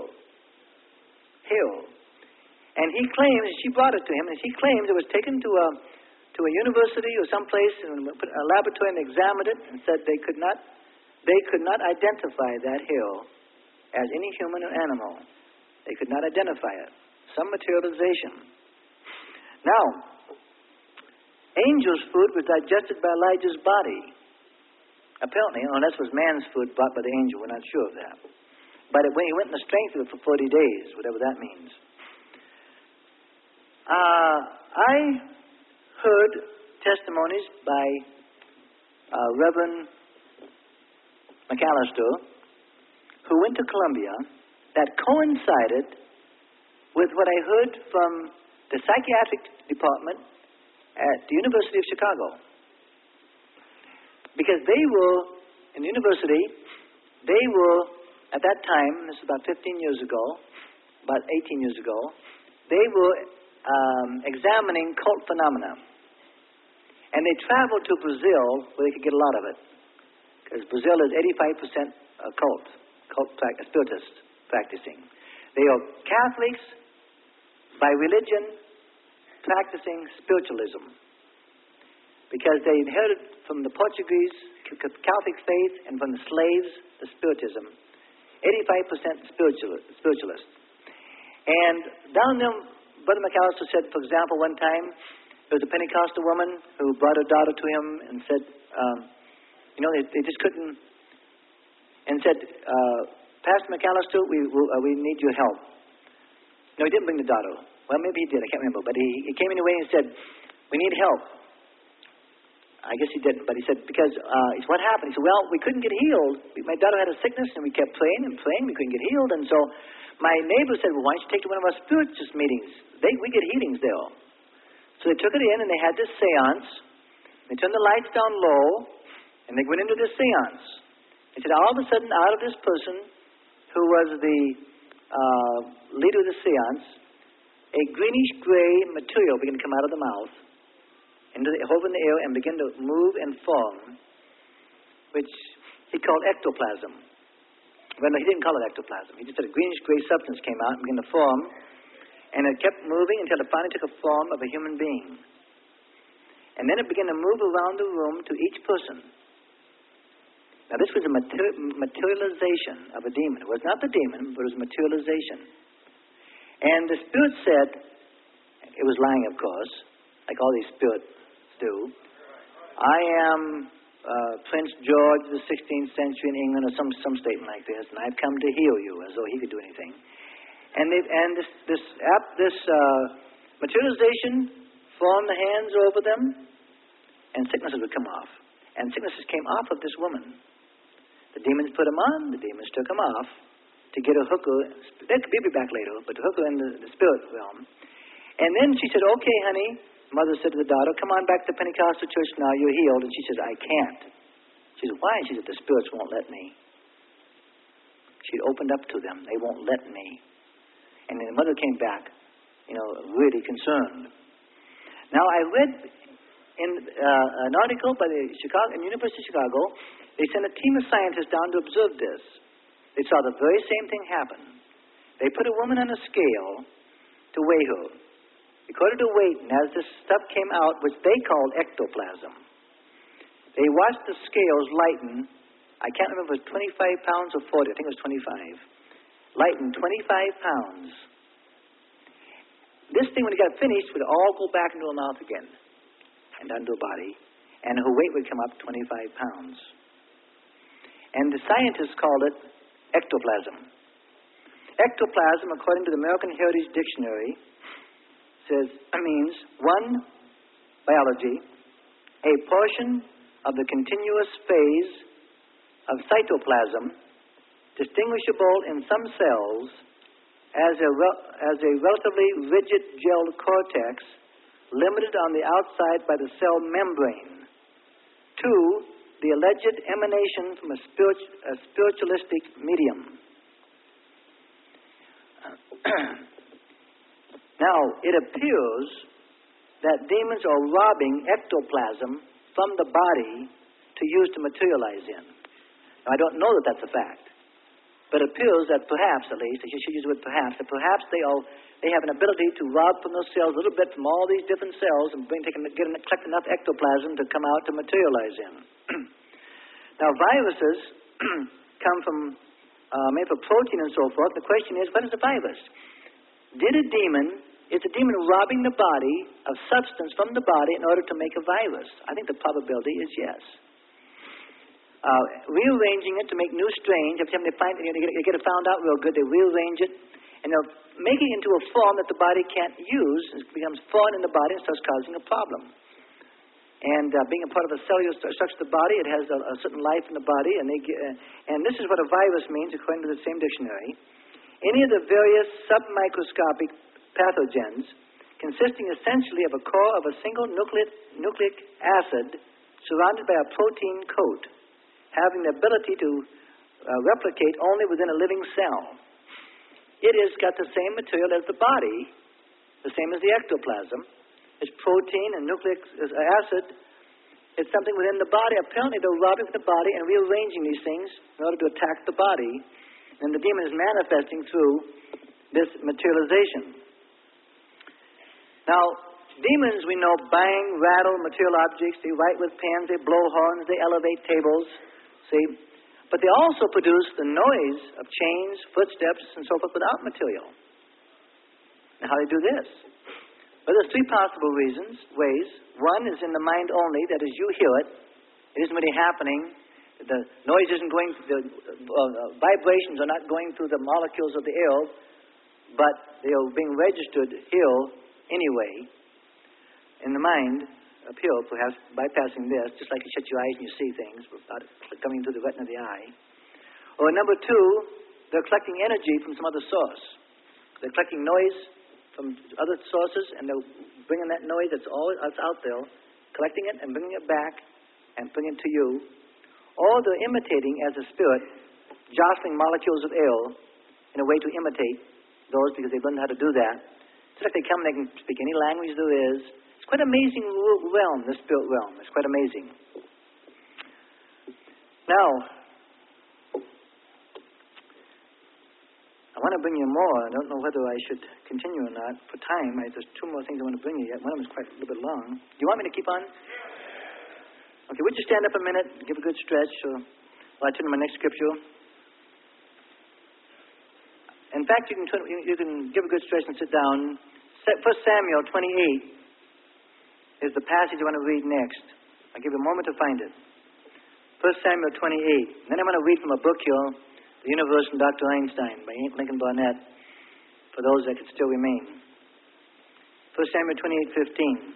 Hail. And he claims, she brought it to him, and she claims it was taken to a, to to a university or someplace and put a laboratory and examined it and said they could not, they could not identify that hill as any human or animal. They could not identify it. Some materialization. Now, angels' food was digested by Elijah's body. Apparently, unless it was man's food brought by the angel, we're not sure of that. But it, when he went in the strength of it for forty days, whatever that means. Uh, I heard testimonies by uh, Reverend McAllister, who went to Columbia, that coincided with what I heard from the psychiatric department at the University of Chicago. Because they were, in the university, they were, at that time, this is about fifteen years ago, about eighteen years ago, they were um, examining cult phenomena. And they traveled to Brazil where they could get a lot of it. Because Brazil is eighty-five percent cult, cult pra- spiritist practicing. They are Catholics by religion practicing spiritualism. Because they inherited from the Portuguese Catholic faith and from the slaves the spiritism. eighty-five percent spiritual, spiritualist. And down there, Brother McAllister said, for example, one time, there was a Pentecostal woman who brought her daughter to him and said, um, you know, they, they just couldn't, and said, uh, Pastor McAllister, we, we, uh, we need your help. No, he didn't bring the daughter. Well, maybe he did, I can't remember. But he, he came anyway and said, we need help. I guess he didn't, but he said, because, uh, he said, what happened? He said, well, we couldn't get healed. My daughter had a sickness, and we kept praying and praying. We couldn't get healed. And so my neighbor said, well, why don't you take to one of our spiritist meetings? They, we get healings there. So they took it in, and they had this seance. They turned the lights down low, and they went into this seance. He said, all of a sudden, out of this person who was the uh, leader of the seance, a greenish-gray material began to come out of the mouth, into the, hover in the air, and begin to move and form, which he called ectoplasm. Well, no, he didn't call it ectoplasm. He just said a greenish-gray substance came out and began to form, and it kept moving until it finally took a form of a human being. And then it began to move around the room to each person. Now, this was a mater- materialization of a demon. It was not the demon, but it was materialization. And the spirit said, it was lying, of course, like all these spirits do. I am uh, Prince George of the sixteenth century in England, or some, some statement like this, and I've come to heal you, as though he could do anything. And they, and this this app, this uh, materialization formed the hands over them, and sicknesses would come off. And sicknesses came off of this woman. The demons put them on, the demons took them off to get a hooker. They could be back later, but to hook her in the, the spirit realm. And then she said, okay, honey. Mother said to the daughter, come on back to Pentecostal church now, you're healed. And she says, I can't. She said, why? She said, the spirits won't let me. She'd opened up to them. They won't let me. And then the mother came back, you know, really concerned. Now, I read in uh, an article by the Chicago, in University of Chicago, they sent a team of scientists down to observe this. They saw the very same thing happen. They put a woman on a scale to weigh her. Recorded her weight, and as this stuff came out, which they called ectoplasm, they watched the scales lighten. I can't remember if it was twenty-five pounds or forty. I think it was twenty-five. Lighten twenty-five pounds. This thing, when it got finished, would all go back into her mouth again and under her body, and her weight would come up twenty-five pounds. And the scientists called it ectoplasm. Ectoplasm, according to the American Heritage Dictionary, says, means, one, biology, a portion of the continuous phase of cytoplasm, distinguishable in some cells as a, re- as a relatively rigid gel cortex, limited on the outside by the cell membrane. Two, the alleged emanation from a, spirit- a spiritualistic medium. Now, it appears that demons are robbing ectoplasm from the body to use to materialize in. Now, I don't know that that's a fact, but it appears that perhaps, at least, I should use the word perhaps, that perhaps they are they have an ability to rob from those cells a little bit from all these different cells and bring, take, get, collect enough ectoplasm to come out to materialize in. Now, viruses come from, uh, made from protein and so forth. The question is, what is a virus? Did a demon, is a demon robbing the body of substance from the body in order to make a virus? I think the probability is yes. Uh, rearranging it to make new strains, every time they find it, they get, they get it found out real good, they rearrange it, and they'll make it into a form that the body can't use. It becomes foreign in the body and starts causing a problem. And uh, being a part of a cellular structure of the body, it has a, a certain life in the body, and they get, uh, and this is what a virus means according to the same dictionary. Any of the various submicroscopic pathogens consisting essentially of a core of a single nucleic, nucleic acid surrounded by a protein coat, having the ability to uh, replicate only within a living cell. It has got the same material as the body, the same as the ectoplasm. It's protein and nucleic acid. It's something within the body. Apparently they're robbing the body and rearranging these things in order to attack the body. And the demon is manifesting through this materialization. Now, demons, we know, bang, rattle material objects. They write with pens. They blow horns. They elevate tables. See? But they also produce the noise of chains, footsteps, and so forth without material. Now, how do they do this? Well, there's three possible reasons, ways. One is in the mind only. That is, you hear it. It isn't really happening. The noise isn't going, the uh, vibrations are not going through the molecules of the air, but they are being registered here anyway, in the mind, up here, perhaps bypassing this, just like you shut your eyes and you see things without coming through the retina of the eye. Or number two, they're collecting energy from some other source. They're collecting noise from other sources, and they're bringing that noise that's all that's out there, collecting it and bringing it back and bringing it to you. Or they're imitating, as a spirit, jostling molecules of air in a way to imitate those because they've learned how to do that. Just like they come, they can speak any language there is. It's quite an amazing realm, the spirit realm. It's quite amazing. Now, I want to bring you more. I don't know whether I should continue or not for time. I, there's two more things I want to bring you yet. One of them is quite a little bit long. Do you want me to keep on? Okay, would you stand up a minute, give a good stretch, or while I turn to my next scripture? In fact, you can, turn, you can give a good stretch and sit down. First Samuel twenty-eight is the passage I want to read next. I'll give you a moment to find it. First Samuel twenty-eight. And then I'm going to read from a book here, The Universe from Doctor Einstein by Lincoln Barnett, for those that could still remain. First Samuel twenty-eight fifteen.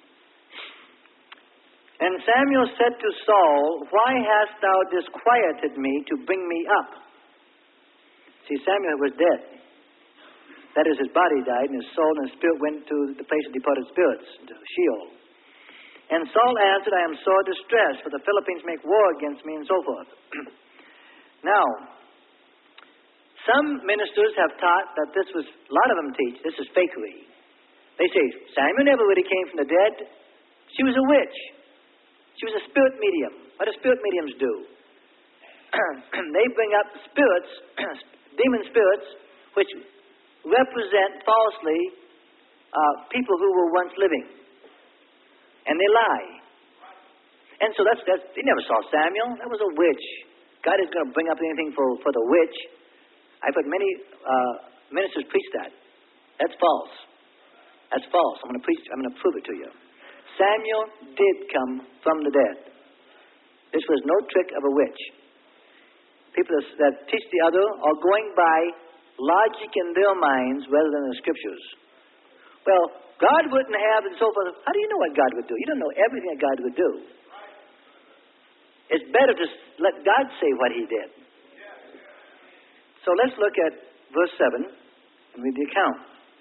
And Samuel said to Saul, "Why hast thou disquieted me to bring me up?" See, Samuel was dead. That is, his body died, and his soul and his spirit went to the place of departed spirits, to Sheol. And Saul answered, "I am sore distressed, for the Philistines make war against me," and so forth. Now, some ministers have taught that this was, a lot of them teach, this is fakery. They say, Samuel never really came from the dead. She was a witch. She was a spirit medium. What do spirit mediums do? They bring up spirits, demon spirits, which represent falsely uh, people who were once living. And they lie. And so that's, that's, they never saw Samuel. That was a witch. God isn't going to bring up anything for, for the witch. I've heard many uh, ministers preach that. That's false. That's false. I'm going to preach, I'm going to prove it to you. Samuel did come from the dead. This was no trick of a witch. People that teach the other are going by logic in their minds rather than the scriptures. Well, God wouldn't have and so forth. How do you know what God would do? You don't know everything that God would do. It's better to let God say what he did. So let's look at verse seven and read the account.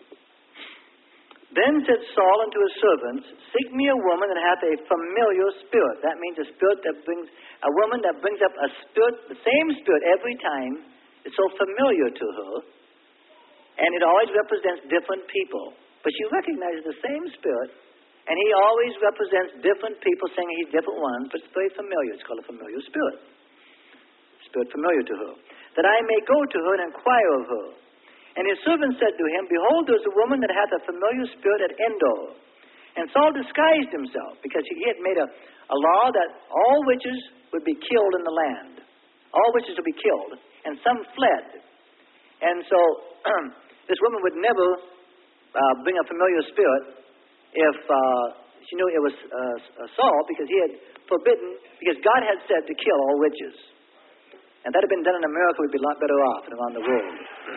Then said Saul unto his servants, "Seek me a woman that hath a familiar spirit." That means a spirit that brings, a woman that brings up a spirit, the same spirit every time. It's so familiar to her. And it always represents different people. But she recognizes the same spirit. And he always represents different people, saying he's different ones, but it's very familiar. It's called a familiar spirit. Spirit familiar to her. That I may go to her and inquire of her. And his servant said to him, Behold, there is a woman that hath a familiar spirit at Endor. And Saul disguised himself, because he had made a, a law that all witches would be killed in the land. All witches would be killed, and some fled. And so this woman would never uh, bring a familiar spirit if uh, she knew it was uh, Saul, because he had forbidden, because God had said to kill all witches. And that had been done in America, we'd be a lot better off than around the world.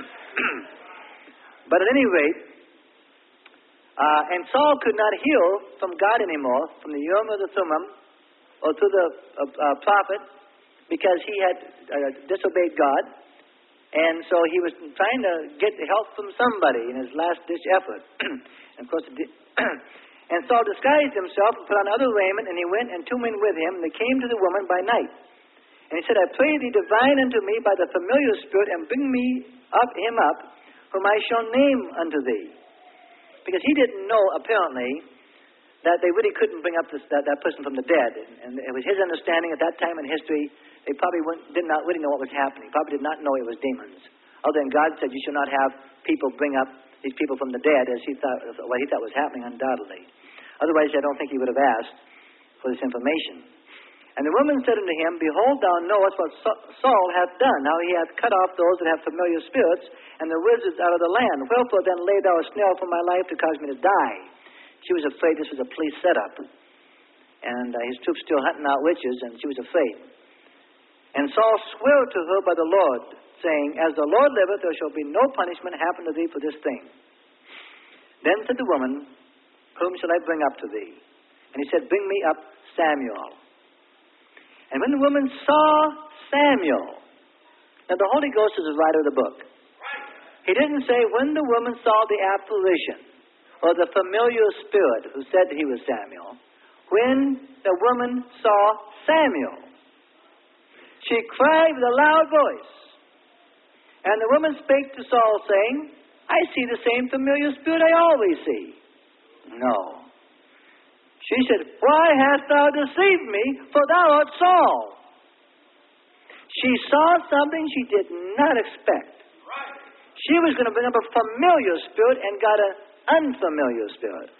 But at any rate, uh, and Saul could not hear from God anymore, from the Urim or the Thummim, or to the uh, uh, prophet, because he had uh, disobeyed God. And so he was trying to get help from somebody in his last-ditch effort. And of course, it did. And Saul disguised himself and put on other raiment, and he went, and two men with him, and they came to the woman by night. And he said, I pray thee, divine unto me by the familiar spirit, and bring me up him up, whom I shall name unto thee. Because he didn't know, apparently, that they really couldn't bring up this, that, that person from the dead. And, and it was his understanding at that time in history, they probably did not really know what was happening. Probably did not know it was demons. Other than God said, you shall not have people bring up these people from the dead, as he thought, what he thought was happening, undoubtedly. Otherwise, I don't think he would have asked for this information. And the woman said unto him, Behold, thou knowest what Saul hath done, how he hath cut off those that have familiar spirits, and the wizards out of the land. Wherefore then lay thou a snare for my life to cause me to die. She was afraid this was a police setup. And uh, his troops still hunting out witches, and she was afraid. And Saul swore to her by the Lord, saying, As the Lord liveth, there shall be no punishment happen to thee for this thing. Then said the woman, Whom shall I bring up to thee? And he said, Bring me up Samuel. And when the woman saw Samuel, now the Holy Ghost is the writer of the book. He didn't say when the woman saw the apparition or the familiar spirit who said he was Samuel. When the woman saw Samuel, she cried with a loud voice. And the woman spake to Saul, saying, I see the same familiar spirit I always see. No. She said, Why hast thou deceived me? For thou art Saul. She saw something she did not expect. She was going to bring up a familiar spirit and got an unfamiliar spirit.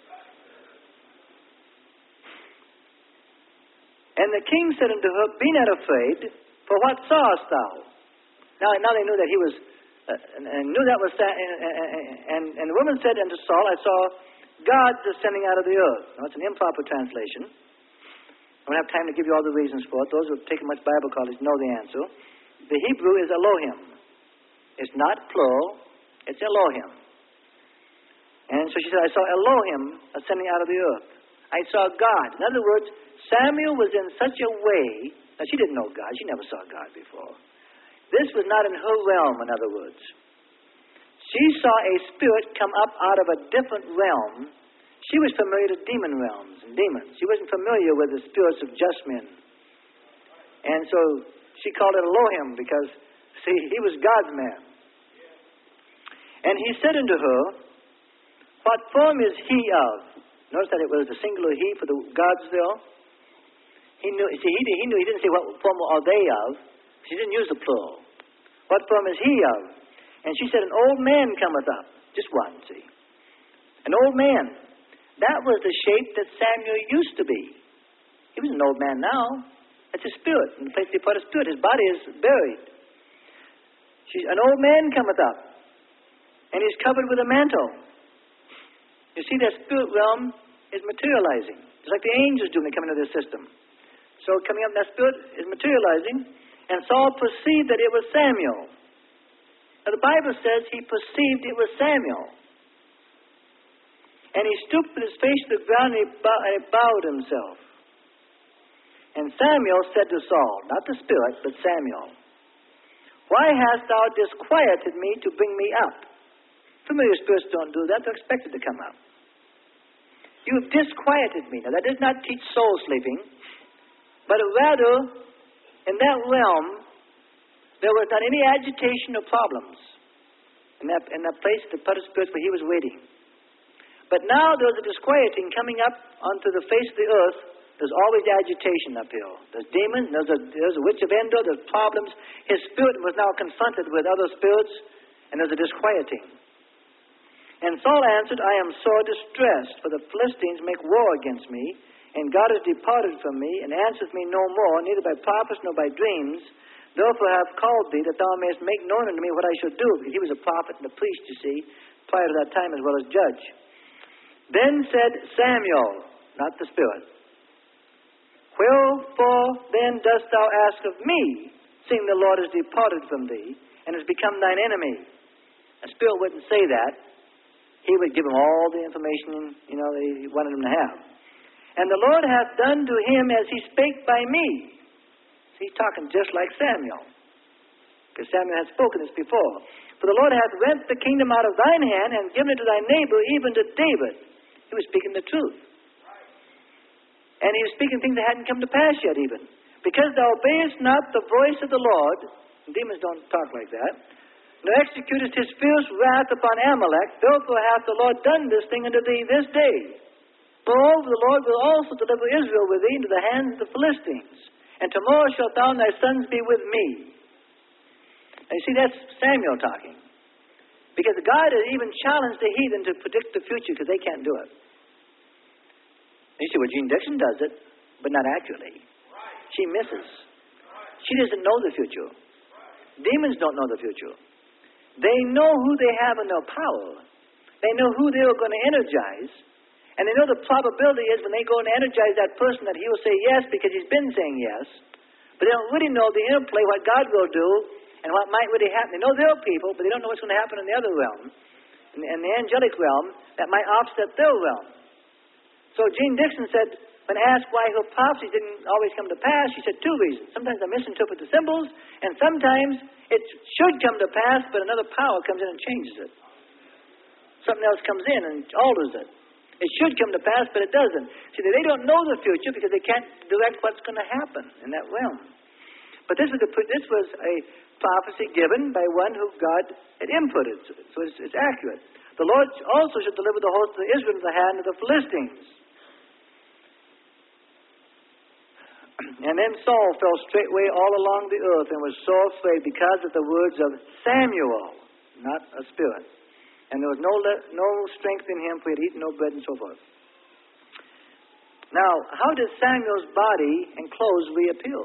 And the king said unto her, Be not afraid, for what sawest thou? Now, now they knew that he was, uh, and, and knew that was, and, and, and the woman said unto Saul, I saw God descending out of the earth. Now, it's an improper translation. I don't have time to give you all the reasons for it. Those who have taken much Bible college know the answer. The Hebrew is Elohim. It's not plural. It's Elohim. And so she said, I saw Elohim ascending out of the earth. I saw God. In other words, Samuel was in such a way, now she didn't know God. She never saw God before. This was not in her realm, in other words. She saw a spirit come up out of a different realm. She was familiar to demon realms and demons. She wasn't familiar with the spirits of just men. And so she called it Elohim because, see, he was God's man. And he said unto her, What form is he of? Notice that it was a singular he for the gods there. He knew, see, he, he knew, he didn't say what form are they of. She didn't use the plural. What form is he of? And she said, An old man cometh up. Just one, see. An old man. That was the shape that Samuel used to be. He was an old man now. That's his spirit. In the place they put his spirit. His body is buried. She, an old man cometh up. And he's covered with a mantle. You see, that spirit realm is materializing. Just like the angels do when they come into this system. So coming up, that spirit is materializing. And Saul perceived that it was Samuel. Now, the Bible says he perceived it was Samuel. And he stooped with his face to the ground and he, bow, and he bowed himself. And Samuel said to Saul, not the spirit, but Samuel, Why hast thou disquieted me to bring me up? Familiar spirits don't do that. They're expected to come up. You have disquieted me. Now, that does not teach soul sleeping, but rather, in that realm, there was not any agitation or problems in that, in that place, the put of spirits where he was waiting. But now there's a disquieting coming up onto the face of the earth. There's always agitation up here. There's demons, there's a, there's a witch of Endor, there's problems. His spirit was now confronted with other spirits, And there's a disquieting. And Saul answered, I am sore distressed, for the Philistines make war against me, and God has departed from me, and answereth me no more, neither by prophets nor by dreams. Therefore I have called thee, that thou mayest make known unto me what I should do. Because he was a prophet and a priest, you see, prior to that time, as well as judge. Then said Samuel, not the Spirit, Wherefore then dost thou ask of me, seeing the Lord is departed from thee, and has become thine enemy? A Spirit wouldn't say that. He would give him all the information, you know, that he wanted him to have. And the Lord hath done to him as he spake by me. So he's talking just like Samuel, because Samuel had spoken this before. For the Lord hath rent the kingdom out of thine hand, and given it to thy neighbor, even to David. He was speaking the truth. And he was speaking things that hadn't come to pass yet even. Because thou obeyest not the voice of the Lord, demons don't talk like that, nor executest his fierce wrath upon Amalek, therefore hath the Lord done this thing unto thee this day. Moreover, the Lord will also deliver Israel with thee into the hands of the Philistines. And tomorrow shalt thou and thy sons be with me. And you see, that's Samuel talking. Because God has even challenged the heathen to predict the future, because they can't do it. And you see, well, Jean Dixon does it, but not accurately. She misses. She doesn't know the future. Demons don't know the future. They know who they have in their power. They know who they are going to energize. And they know the probability is when they go and energize that person that he will say yes because he's been saying yes. But they don't really know the interplay, what God will do, and what might really happen. They know their people, but they don't know what's going to happen in the other realm, in the, in the angelic realm, that might offset their realm. So Jean Dixon said, when asked why her prophecies didn't always come to pass, she said two reasons. Sometimes I misinterpret the symbols, and sometimes it should come to pass, but another power comes in and changes it. Something else comes in and alters it. It should come to pass, but it doesn't. See, they don't know the future because they can't direct what's going to happen in that realm. But this was a, this was a prophecy given by one who God had inputted, so it's, it's accurate. The Lord also should deliver the host of Israel into the hand of the Philistines. And then Saul fell straightway all along the earth and was sore afraid because of the words of Samuel, not a spirit. And there was no le- no strength in him, for he had eaten no bread and so forth. Now, how did Samuel's body and clothes reappear?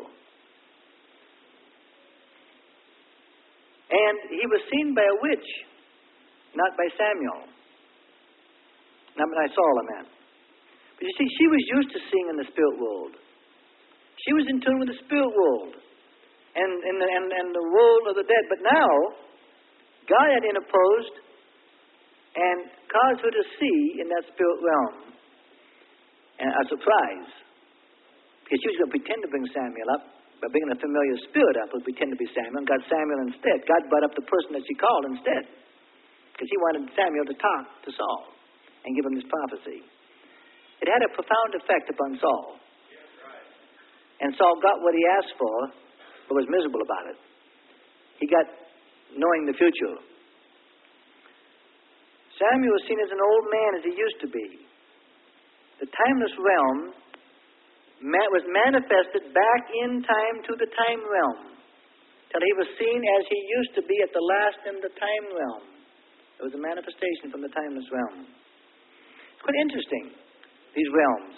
And he was seen by a witch, not by Samuel. Not by Saul, I meant. But you see, she was used to seeing in the spirit world. She was in tune with the spirit world and, and, the, and, and the world of the dead. But now, God had interposed and caused her to see in that spirit realm. And a surprise. Because she was going to pretend to bring Samuel up, by bringing a familiar spirit up, would pretend to be Samuel, and got Samuel instead. God brought up the person that she called instead. Because he wanted Samuel to talk to Saul and give him this prophecy. It had a profound effect upon Saul. And Saul got what he asked for, but was miserable about it. He got knowing the future. Samuel was seen as an old man as he used to be. The timeless realm was manifested back in time to the time realm, till he was seen as he used to be at the last in the time realm. There was a manifestation from the timeless realm. It's quite interesting, these realms.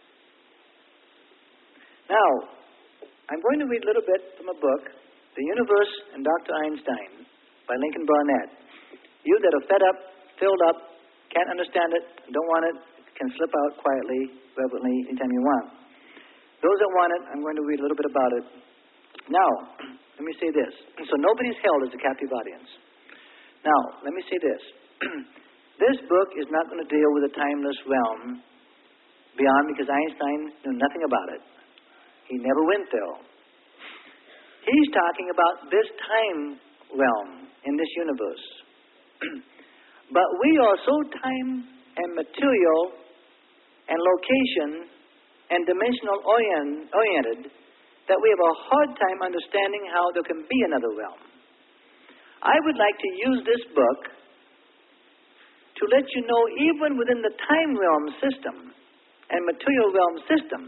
Now, I'm going to read a little bit from a book, The Universe and Doctor Einstein, by Lincoln Barnett. You that are fed up, filled up, can't understand it, don't want it, can slip out quietly, reverently, anytime you want. Those that want it, I'm going to read a little bit about it. Now, let me say this. So nobody's held as a captive audience. Now, let me say this. This book is not going to deal with the timeless realm beyond, because Einstein knew nothing about it. He never went there. He's talking about this time realm in this universe. But we are so time and material and location and dimensional orient, oriented that we have a hard time understanding how there can be another realm. I would like to use this book to let you know, even within the time realm system and material realm system,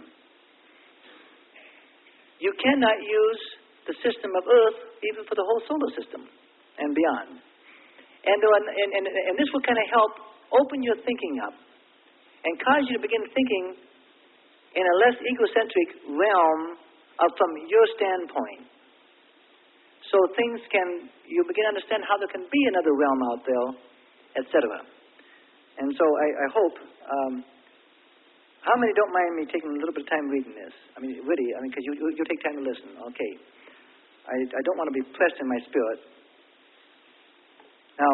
you cannot use the system of Earth even for the whole solar system and beyond. And, uh, and, and, and this will kind of help open your thinking up and cause you to begin thinking in a less egocentric realm of from your standpoint. So things can, you begin to understand how there can be another realm out there, et cetera. And so I, I hope, um, how many don't mind me taking a little bit of time reading this? I mean, really, I mean, because you, you, you take time to listen. Okay. I, I don't want to be pressed in my spirit. Now,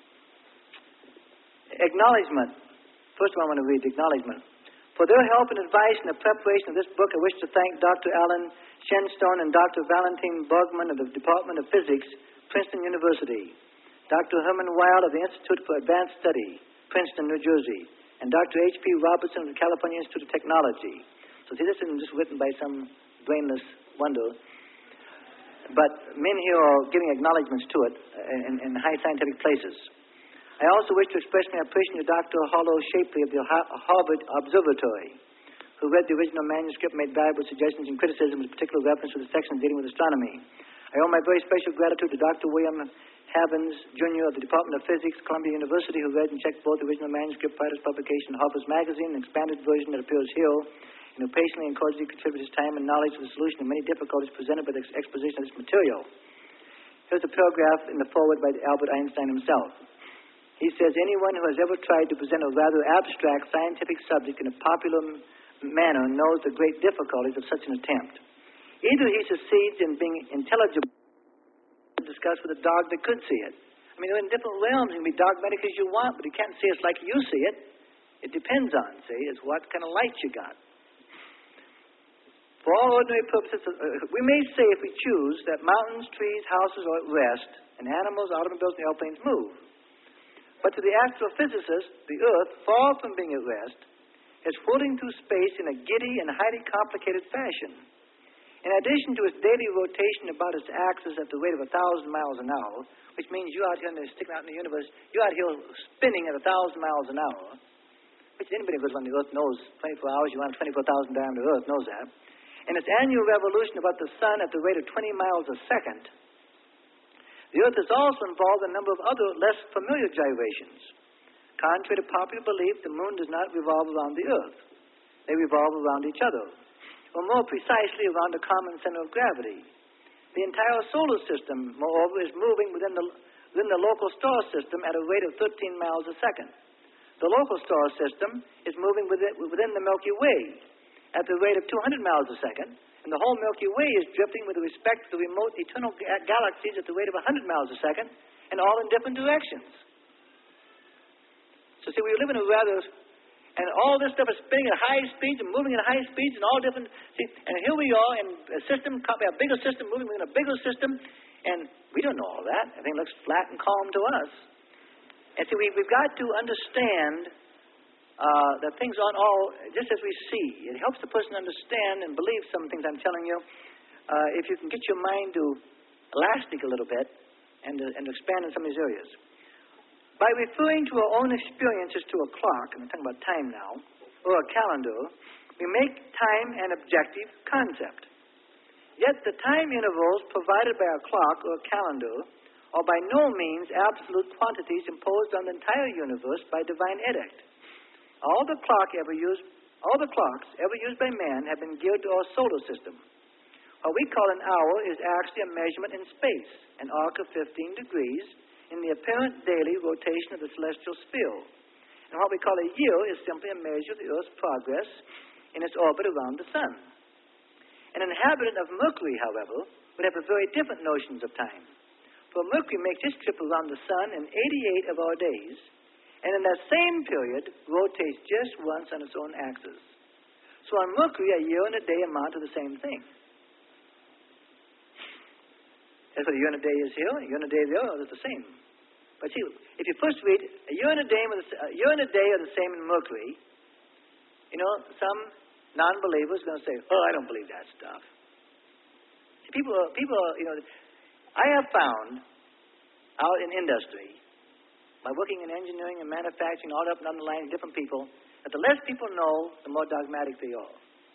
acknowledgement. First of all, I want to read the acknowledgement. For their help and advice in the preparation of this book, I wish to thank Doctor Alan Shenstone and Doctor Valentine Bergman of the Department of Physics, Princeton University, Doctor Herman Weil of the Institute for Advanced Study, Princeton, New Jersey, and Doctor H P Robertson of the California Institute of Technology. So see, this isn't just written by some brainless wonder, but men here are giving acknowledgments to it in, in high scientific places. I also wish to express my appreciation to Doctor Harlow Shapley of the Harvard Observatory, who read the original manuscript, made valuable suggestions and criticism with particular reference to the section dealing with astronomy. I owe my very special gratitude to Doctor William Havens, Junior of the Department of Physics, Columbia University, who read and checked both the original manuscript prior to its publication in Harper's Magazine, an expanded version that appears here, and who patiently and cordially contributed his time and knowledge to the solution of many difficulties presented by the exposition of this material. Here's a paragraph in the foreword by Albert Einstein himself. He says, anyone who has ever tried to present a rather abstract scientific subject in a popular manner knows the great difficulties of such an attempt. Either he succeeds in being intelligible to discuss with a dog that could see it. I mean, in different realms, you can be dogmatic as you want, but you can't see it like you see it. It depends on, see, is what kind of light you got. For all ordinary purposes, uh, we may say, if we choose, that mountains, trees, houses are at rest, and animals, automobiles, and airplanes move. But to the astrophysicist, the Earth, far from being at rest, is floating through space in a giddy and highly complicated fashion. In addition to its daily rotation about its axis at the rate of a thousand miles an hour, which means you're out here and sticking out in the universe, you're out here spinning at a thousand miles an hour, which anybody who goes on the Earth knows, twenty-four hours, you want twenty-four thousand diameter Earth knows that. And its annual revolution about the sun at the rate of twenty miles a second, the Earth is also involved in a number of other less familiar gyrations. Contrary to popular belief, the moon does not revolve around the Earth. They revolve around each other, or more precisely around a common center of gravity. The entire solar system, moreover, is moving within the, within the local star system at a rate of thirteen miles a second. The local star system is moving within, within the Milky Way at the rate of two hundred miles a second, and the whole Milky Way is drifting with respect to the remote eternal ga- galaxies at the rate of one hundred miles a second, and all in different directions. So see, we live in a rather, and all this stuff is spinning at high speeds and moving at high speeds and all different, see, and here we are in a system, a bigger system, moving within a bigger system, and we don't know all that. Everything looks flat and calm to us. And see, we, we've got to understand Uh, that things aren't all just as we see. It helps the person understand and believe some things I'm telling you. Uh, if you can get your mind to elastic a little bit and, uh, and to expand in some of these areas. By referring to our own experiences to a clock, and I'm talking about time now, or a calendar, we make time an objective concept. Yet the time intervals provided by a clock or a calendar are by no means absolute quantities imposed on the entire universe by divine edict. All the clock ever used, all the clocks ever used by man have been geared to our solar system. What we call an hour is actually a measurement in space, an arc of fifteen degrees, in the apparent daily rotation of the celestial sphere. And what we call a year is simply a measure of the Earth's progress in its orbit around the sun. An inhabitant of Mercury, however, would have a very different notions of time. For Mercury makes its trip around the sun in eighty-eight of our days, and in that same period rotates just once on its own axis. So on Mercury, a year and a day amount to the same thing. That's what a year and a day is here, a year and a day there are the same. But see, if you first read, a year and a day, a year and a day are the same in Mercury, you know, some non-believers are going to say, oh, I don't believe that stuff. See, people, are, people are, you know, I have found out in industry, by working in engineering and manufacturing, all up and down the line, different people, that the less people know, the more dogmatic they are.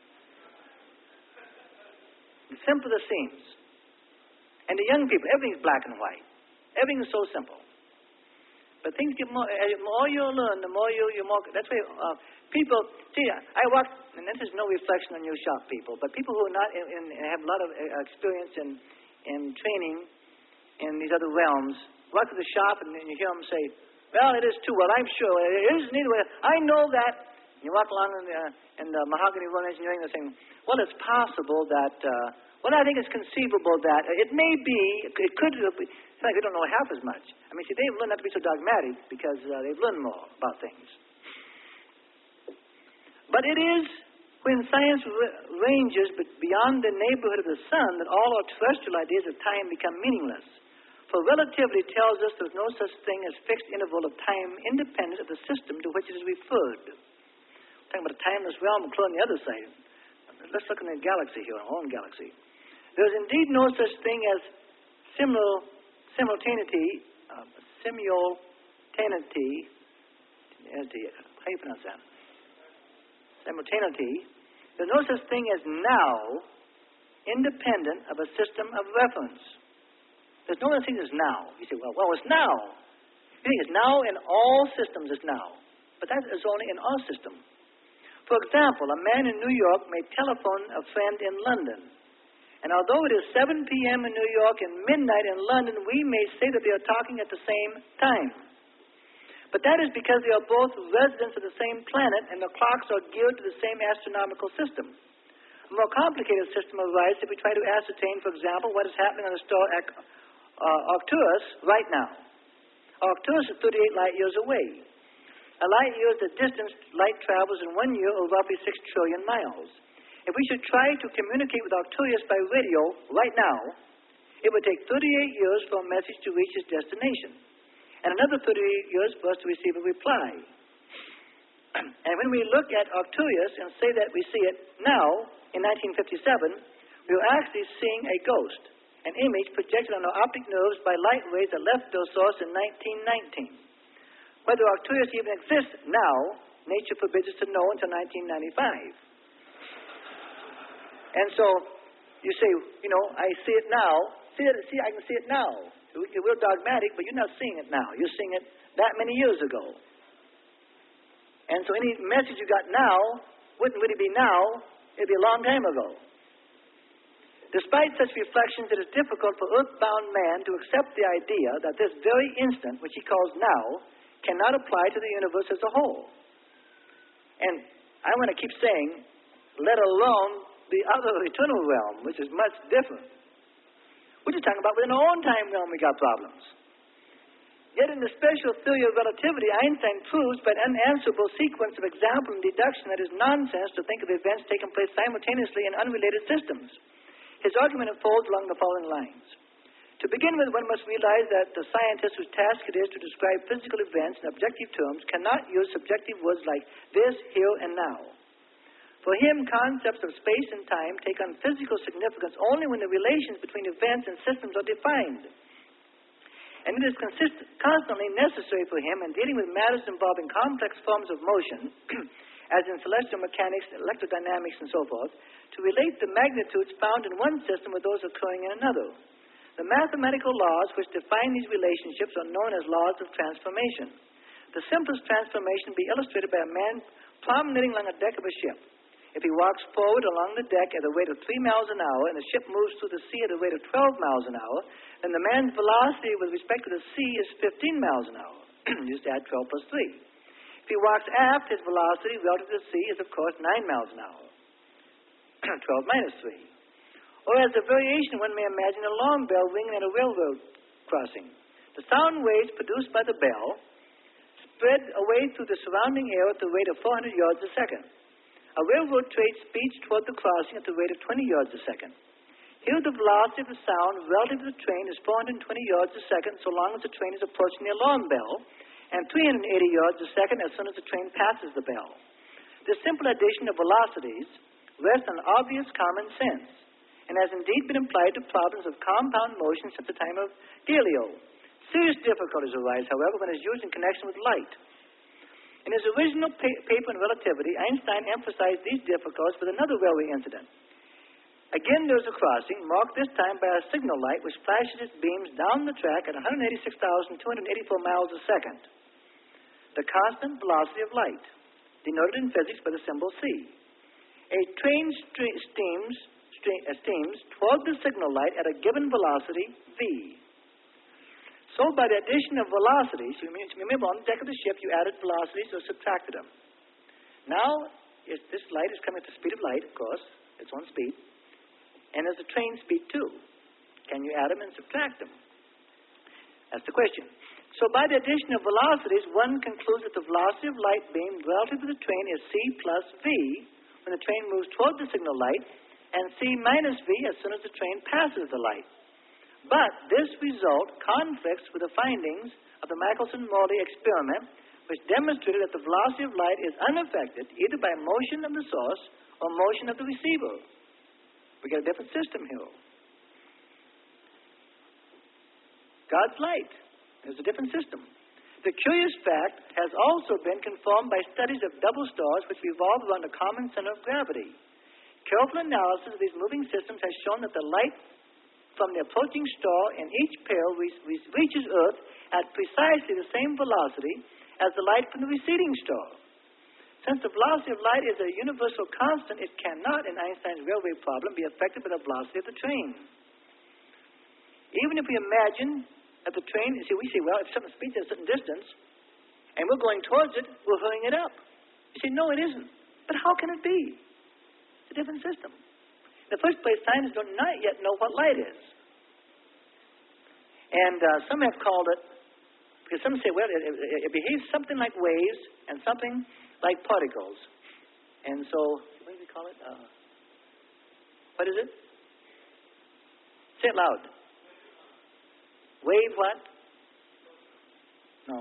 The simpler it seems. And the young people, everything's black and white. Everything is so simple. But things get more, the more you learn, the more you, you more, that's why uh, people, see, I walk, and this is no reflection on you shop people, but people who are not, in, in, have a lot of uh, experience in, in training in these other realms, walk to the shop and then you hear them say, well, it is too. Well, I'm sure it is neither. I know that. You walk along in the, uh, in the mahogany room engineering, they're saying, well, it's possible that, uh, well, I think it's conceivable that it may be, it could be. It's like they don't know half as much. I mean, see, they've learned not to be so dogmatic because uh, they've learned more about things. But it is when science r- ranges beyond the neighborhood of the sun that all our terrestrial ideas of time become meaningless. For relativity tells us there's no such thing as fixed interval of time independent of the system to which it is referred. We're talking about a timeless realm, including the other side. Let's look in the galaxy here, our own galaxy. There is indeed no such thing as simul, simultaneity, uh, simultaneity, how do you pronounce that? Simultaneity. There's no such thing as now independent of a system of reference. There's no such thing as now. You say, well, well, it's now. You think it's now in all systems, it's now. But that is only in our system. For example, a man in New York may telephone a friend in London. And although it is seven p.m. in New York and midnight in London, we may say that they are talking at the same time. But that is because they are both residents of the same planet and the clocks are geared to the same astronomical system. A more complicated system arises if we try to ascertain, for example, what is happening on the star uh, Arcturus right now. Arcturus is thirty-eight light years away. A light year is the distance light travels in one year, or roughly six trillion miles. If we should try to communicate with Arcturus by radio right now, it would take thirty-eight years for a message to reach its destination, and another thirty-eight years for us to receive a reply. And when we look at Arcturus and say that we see it now, in nineteen fifty-seven, we are actually seeing a ghost, an image projected on our optic nerves by light rays that left their source in nineteen nineteen. Whether Arcturus even exists now, nature forbids us to know until nineteen ninety-five. And so, you say, you know, I see it now. See it, see, I can see it now. You're real dogmatic, but you're not seeing it now. You're seeing it that many years ago. And so any message you got now wouldn't really be now. It'd be a long time ago. Despite such reflections, it is difficult for earthbound man to accept the idea that this very instant, which he calls now, cannot apply to the universe as a whole. And I want to keep saying, let alone the other eternal realm, which is much different. We're just talking about within our own time realm we got problems. Yet in the special theory of relativity, Einstein proves by an unanswerable sequence of example and deduction that it is nonsense to think of events taking place simultaneously in unrelated systems. His argument unfolds along the following lines. To begin with, one must realize that the scientist whose task it is to describe physical events in objective terms cannot use subjective words like this, here, and now. For him, concepts of space and time take on physical significance only when the relations between events and systems are defined. And it is consist- constantly necessary for him in dealing with matters involving complex forms of motion, as in celestial mechanics, electrodynamics, and so forth, to relate the magnitudes found in one system with those occurring in another. The mathematical laws which define these relationships are known as laws of transformation. The simplest transformation be illustrated by a man promenading along a deck of a ship. If he walks forward along the deck at a rate of three miles an hour and the ship moves through the sea at a rate of twelve miles an hour, then the man's velocity with respect to the sea is fifteen miles an hour. Just add twelve plus three. If he walks aft, his velocity relative to the sea is, of course, nine miles an hour. twelve minus three. Or as a variation, one may imagine a alarm bell ringing at a railroad crossing. The sound waves produced by the bell spread away through the surrounding air at the rate of four hundred yards a second. A railroad train speeds toward the crossing at the rate of twenty yards a second. Here the velocity of the sound relative to the train is four hundred twenty yards a second so long as the train is approaching the alarm bell, and three hundred eighty yards a second as soon as the train passes the bell. This simple addition of velocities rests on obvious common sense, and has indeed been applied to problems of compound motion since the time of Galileo. Serious difficulties arise, however, when it is used in connection with light. In his original pa- paper on relativity, Einstein emphasized these difficulties with another railway incident. Again, there is a crossing, marked this time by a signal light which flashes its beams down the track at one hundred eighty-six thousand two hundred eighty-four miles a second. The constant velocity of light, denoted in physics by the symbol C. A train stre- steams, stre- uh, steams toward the signal light at a given velocity, v. So by the addition of velocities, you remember on the deck of the ship you added velocities or subtracted them. Now, if this light is coming at the speed of light, of course, its own speed, and there's a train speed too. Can you add them and subtract them? That's the question. So by the addition of velocities, one concludes that the velocity of light beam relative to the train is c plus v when the train moves toward the signal light, and c minus v as soon as the train passes the light. But this result conflicts with the findings of the Michelson-Morley experiment, which demonstrated that the velocity of light is unaffected either by motion of the source or motion of the receiver. We get a different system here. God's light is a different system. The curious fact has also been confirmed by studies of double stars which revolve around a common center of gravity. Careful analysis of these moving systems has shown that the light from the approaching star in each pair re- re- reaches Earth at precisely the same velocity as the light from the receding star. Since the velocity of light is a universal constant, it cannot, in Einstein's railway problem, be affected by the velocity of the train. Even if we imagine that the train, you see, we say, well, if something speeds at a certain distance, and we're going towards it, we're hurrying it up. You say, no, it isn't. But how can it be? It's a different system. In the first place, scientists do not yet know what light is. And uh, some have called it, because some say, well, it, it, it behaves something like waves and something like particles. And so, what do we call it? Uh, what is it? Say it loud. Wave what? No.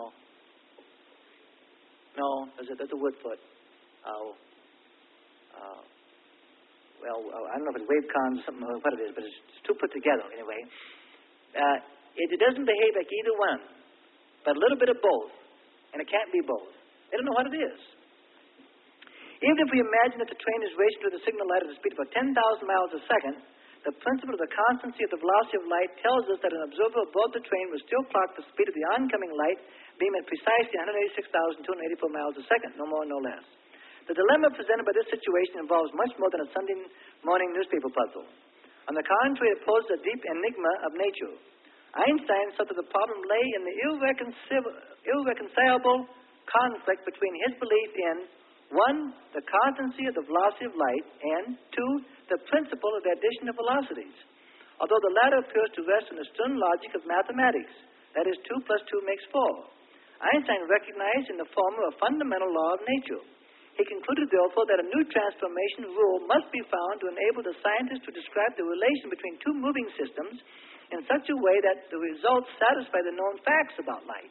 No, there's a, there's a word for it. Uh, uh, well, I don't know if it's wave con, something, or what it is, but it's, it's two put together anyway. Uh, it, it doesn't behave like either one, but a little bit of both, and it can't be both. They don't know what it is. Even if we imagine that the train is racing through the signal light at a speed of about ten thousand miles a second, the principle of the constancy of the velocity of light tells us that an observer aboard the train will still clock the speed of the oncoming light beam at precisely one hundred eighty-six thousand two hundred eighty-four miles a second, no more, no less. The dilemma presented by this situation involves much more than a Sunday morning newspaper puzzle. On the contrary, it poses a deep enigma of nature. Einstein said that the problem lay in the irreconcil- irreconcilable conflict between his belief in, one, the constancy of the velocity of light, and, two, the principle of the addition of velocities, although the latter appears to rest on the stern logic of mathematics, that is, two plus two makes four. Einstein recognized in the former a fundamental law of nature. He concluded, therefore, that a new transformation rule must be found to enable the scientist to describe the relation between two moving systems in such a way that the results satisfy the known facts about light.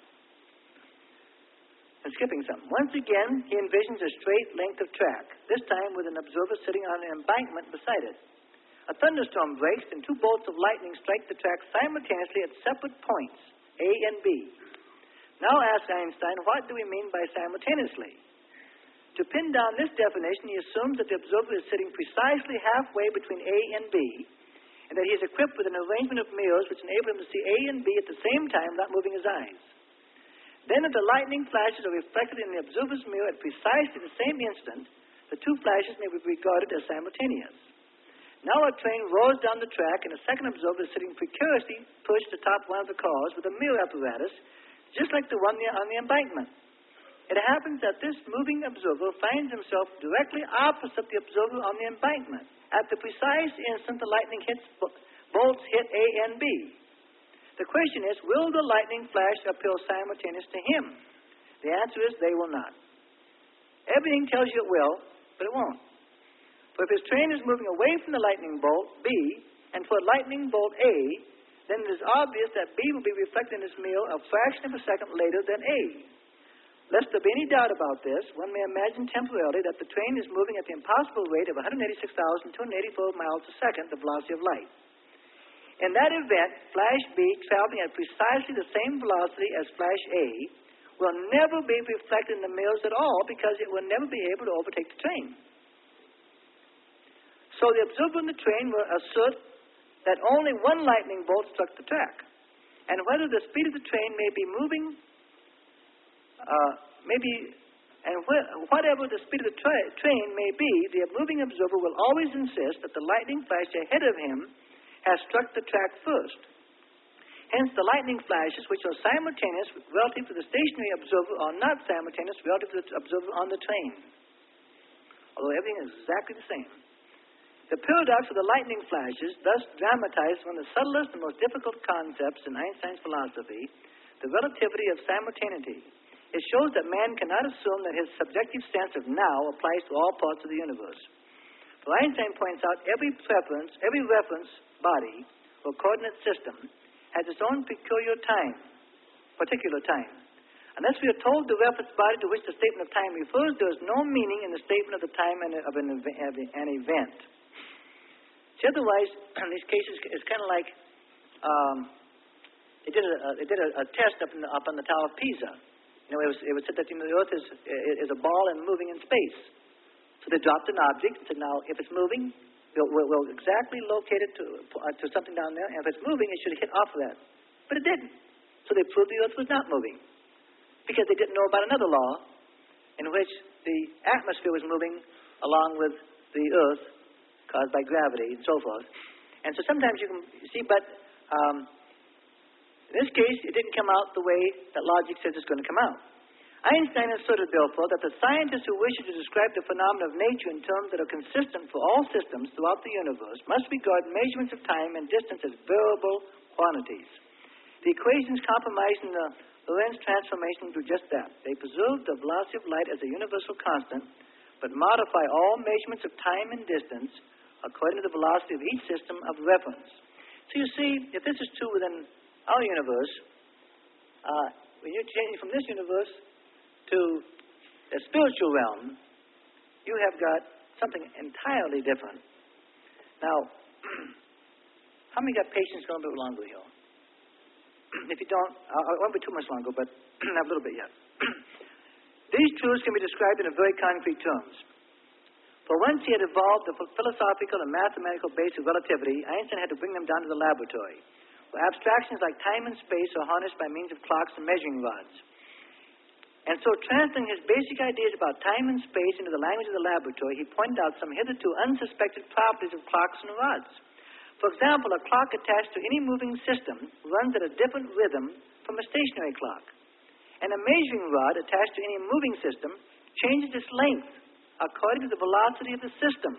I'm skipping some. Once again, he envisions a straight length of track, this time with an observer sitting on an embankment beside it. A thunderstorm breaks and two bolts of lightning strike the track simultaneously at separate points, A and B. Now ask Einstein, what do we mean by simultaneously? To pin down this definition, he assumes that the observer is sitting precisely halfway between A and B, and that he is equipped with an arrangement of mirrors which enable him to see A and B at the same time without moving his eyes. Then, if the lightning flashes are reflected in the observer's mirror at precisely the same instant, the two flashes may be regarded as simultaneous. Now a train roars down the track, and a second observer is sitting precariously pushed atop one of the cars with a mirror apparatus, just like the one on the embankment. It happens that this moving observer finds himself directly opposite the observer on the embankment at the precise instant the lightning hits, bolts hit A and B. The question is, will the lightning flash appear simultaneous to him? The answer is, they will not. Everything tells you it will, but it won't. For if his train is moving away from the lightning bolt, B, and toward lightning bolt A, then it is obvious that B will be reflected in his mirror a fraction of a second later than A. Lest there be any doubt about this, one may imagine temporarily that the train is moving at the impossible rate of one hundred eighty-six thousand two hundred eighty-four miles a second, the velocity of light. In that event, flash B, traveling at precisely the same velocity as flash A, will never be reflected in the mirrors at all because it will never be able to overtake the train. So the observer in the train will assert that only one lightning bolt struck the track. And whether the speed of the train may be moving, uh, maybe, and wh- whatever the speed of the tra- train may be, the moving observer will always insist that the lightning flash ahead of him has struck the track first. Hence, the lightning flashes, which are simultaneous relative to the stationary observer, are not simultaneous relative to the observer on the train, although everything is exactly the same. The paradox of the lightning flashes thus dramatizes one of the subtlest and most difficult concepts in Einstein's philosophy, the relativity of simultaneity. It shows that man cannot assume that his subjective sense of now applies to all parts of the universe. For Einstein points out every preference, every reference body or coordinate system has its own peculiar time, particular time. Unless we are told the reference body to which the statement of time refers, there is no meaning in the statement of the time of an, of an event. See, otherwise, in these cases, it's kind of like um, they did a, they did a, a test up, in the, up on the Tower of Pisa. You know, it was, it was said that you know, the Earth is, is a ball and moving in space. So they dropped an object and said, now, if it's moving, we'll, we'll, we'll exactly locate it to, uh, to something down there, and if it's moving, it should hit off of that. But it didn't. So they proved the Earth was not moving, because they didn't know about another law in which the atmosphere was moving along with the Earth, caused by gravity and so forth. And so sometimes you can see, but um, in this case, it didn't come out the way that logic says it's going to come out. Einstein asserted, therefore, that the scientist who wishes to describe the phenomena of nature in terms that are consistent for all systems throughout the universe must regard measurements of time and distance as variable quantities. The equations comprising the Lorentz transformation do just that. They preserve the velocity of light as a universal constant, but modify all measurements of time and distance according to the velocity of each system of reference. So you see, if this is true within our universe, uh, when you're changing from this universe to the spiritual realm, you have got something entirely different. Now, how many got patience going a bit longer here? If you don't, I won't be too much longer, but I have a little bit yet. These truths can be described in very concrete terms. For once he had evolved the philosophical and mathematical base of relativity, Einstein had to bring them down to the laboratory, where abstractions like time and space are harnessed by means of clocks and measuring rods. And so, translating his basic ideas about time and space into the language of the laboratory, he pointed out some hitherto unsuspected properties of clocks and rods. For example, a clock attached to any moving system runs at a different rhythm from a stationary clock. And a measuring rod attached to any moving system changes its length according to the velocity of the system.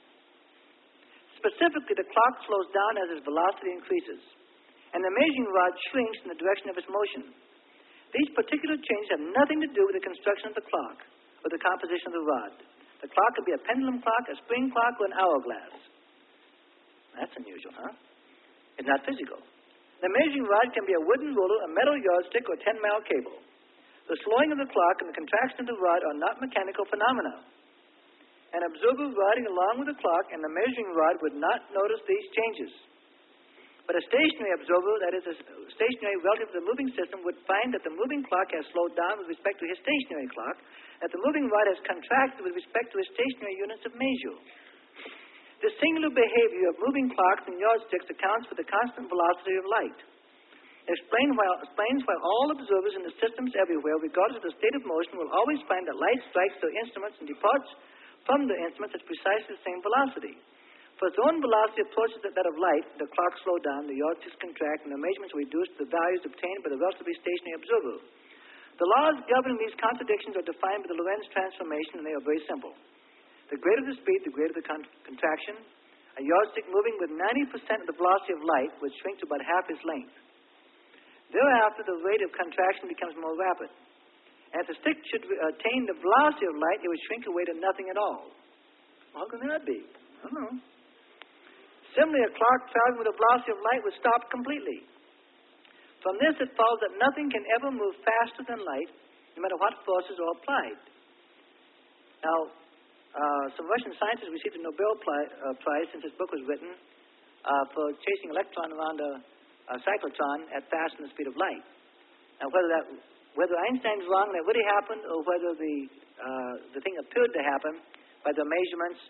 Specifically, the clock slows down as its velocity increases, and the measuring rod shrinks in the direction of its motion. These particular changes have nothing to do with the construction of the clock or the composition of the rod. The clock could be a pendulum clock, a spring clock, or an hourglass. That's unusual, huh? It's not physical. The measuring rod can be a wooden ruler, a metal yardstick, or ten-mile cable. The slowing of the clock and the contraction of the rod are not mechanical phenomena. An observer riding along with the clock and the measuring rod would not notice these changes. But a stationary observer, that is, a stationary relative to the moving system, would find that the moving clock has slowed down with respect to his stationary clock, that the moving rod has contracted with respect to his stationary units of measure. This singular behavior of moving clocks and yardsticks accounts for the constant velocity of light. It explains why, explains why all observers in the systems everywhere, regardless of the state of motion, will always find that light strikes their instruments and departs from the instruments at precisely the same velocity. For its own velocity approaches that of light, the clocks slow down, the yardsticks contract, and the measurements are reduced to the values obtained by the relatively stationary observer. The laws governing these contradictions are defined by the Lorentz transformation, and they are very simple. The greater the speed, the greater the con- contraction. A yardstick moving with ninety percent of the velocity of light would shrink to about half its length. Thereafter, the rate of contraction becomes more rapid. And if the stick should attain the velocity of light, it would shrink away to nothing at all. How can that be? I don't know. Similarly, a clock traveling with the velocity of light would stop completely. From this, it follows that nothing can ever move faster than light, no matter what forces are applied. Now, uh, some Russian scientists received a Nobel Prize, uh, Prize since this book was written uh, for chasing an electron around a, a cyclotron at faster than the speed of light. Now, whether that Whether Einstein's wrong and it really happened, or whether the uh, the thing appeared to happen by the measurements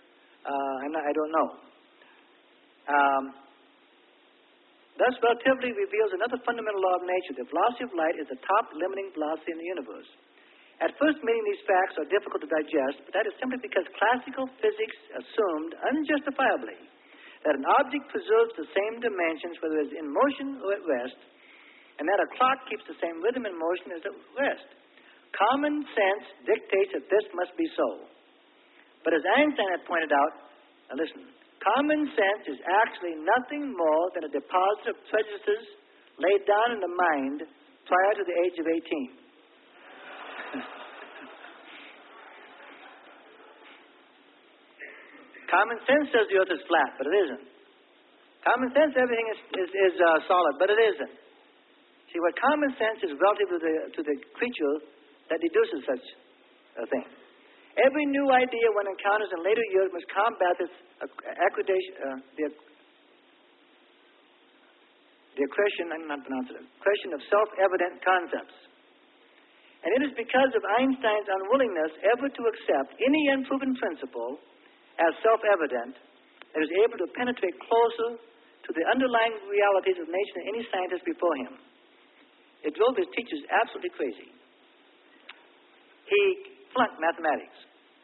Uh, I'm not, I don't know. Um, thus, relativity reveals another fundamental law of nature. The velocity of light is the top limiting velocity in the universe. At first meeting, these facts are difficult to digest, but that is simply because classical physics assumed, unjustifiably, that an object preserves the same dimensions whether it is in motion or at rest, and that a clock keeps the same rhythm in motion as at rest. Common sense dictates that this must be so. But as Einstein had pointed out, now listen, common sense is actually nothing more than a deposit of prejudices laid down in the mind prior to the age of eighteen. Common sense says the earth is flat, but it isn't. Common sense, everything is, is, is uh, solid, but it isn't. See, what common sense is relative to the, to the creature that deduces such a thing. Every new idea, when encountered in later years, must combat this accreditation, uh, the, the accretion, I'm not pronouncing it, accretion of self-evident concepts. And it is because of Einstein's unwillingness ever to accept any unproven principle as self-evident that he was able to penetrate closer to the underlying realities of nature than any scientist before him. It drove his teachers absolutely crazy. He flunked mathematics.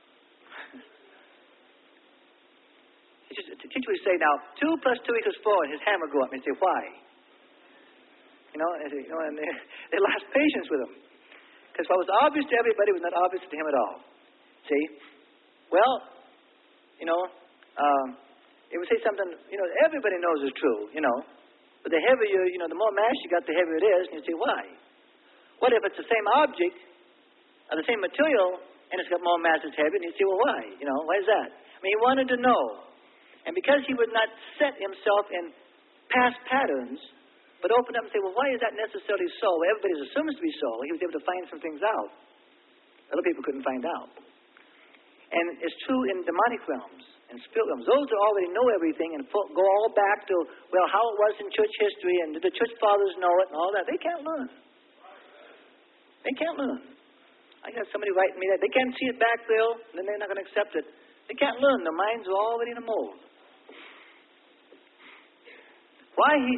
The teacher would say, now, two plus two equals four, and his hand would go up, and he'd say, why? You know, and, you know, and they, they lost patience with him. Because what was obvious to everybody was not obvious to him at all. See? Well, you know, um, it would say something, you know, everybody knows is true, you know. But the heavier, you know, the more mass you got, the heavier it is. And you say, why? What if it's the same object, or the same material, and it's got more mass, it's heavy? And you say, well, why? You know, why is that? I mean, he wanted to know. And because he would not set himself in past patterns, but open up and say, well, why is that necessarily so? Everybody assumes to be so. He was able to find some things out. Other people couldn't find out. And it's true in demonic realms and spirit realms. Those that already know everything and go all back to, well, how it was in church history and did the church fathers know it and all that, they can't learn. They can't learn. I got somebody writing me that. They can't see it back, Bill, and then they're not going to accept it. They can't learn. Their minds are already in a mold. Why he,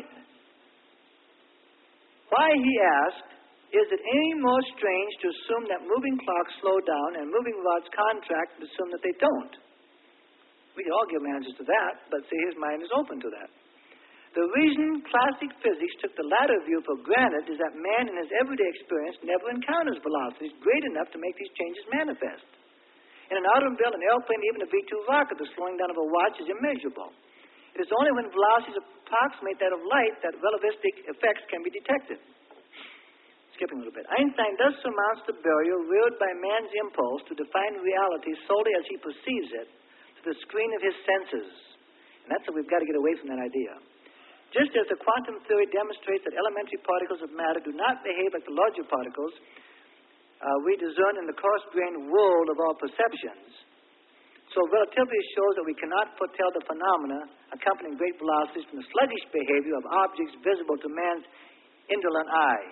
why he asked, is it any more strange to assume that moving clocks slow down and moving rods contract and assume that they don't? We can all give answers to that, but see, his mind is open to that. The reason classic physics took the latter view for granted is that man in his everyday experience never encounters velocities great enough to make these changes manifest. In an automobile, an airplane, even a V two rocket, the slowing down of a watch is immeasurable. It is only when velocities approximate that of light that relativistic effects can be detected. Skipping a little bit. Einstein thus surmounts the barrier reared by man's impulse to define reality solely as he perceives it through the screen of his senses. And that's what we've got to get away from that idea. Just as the quantum theory demonstrates that elementary particles of matter do not behave like the larger particles uh, we discern in the coarse-grained world of our perceptions, so relativity shows that we cannot foretell the phenomena accompanying great velocities from the sluggish behavior of objects visible to man's indolent eye.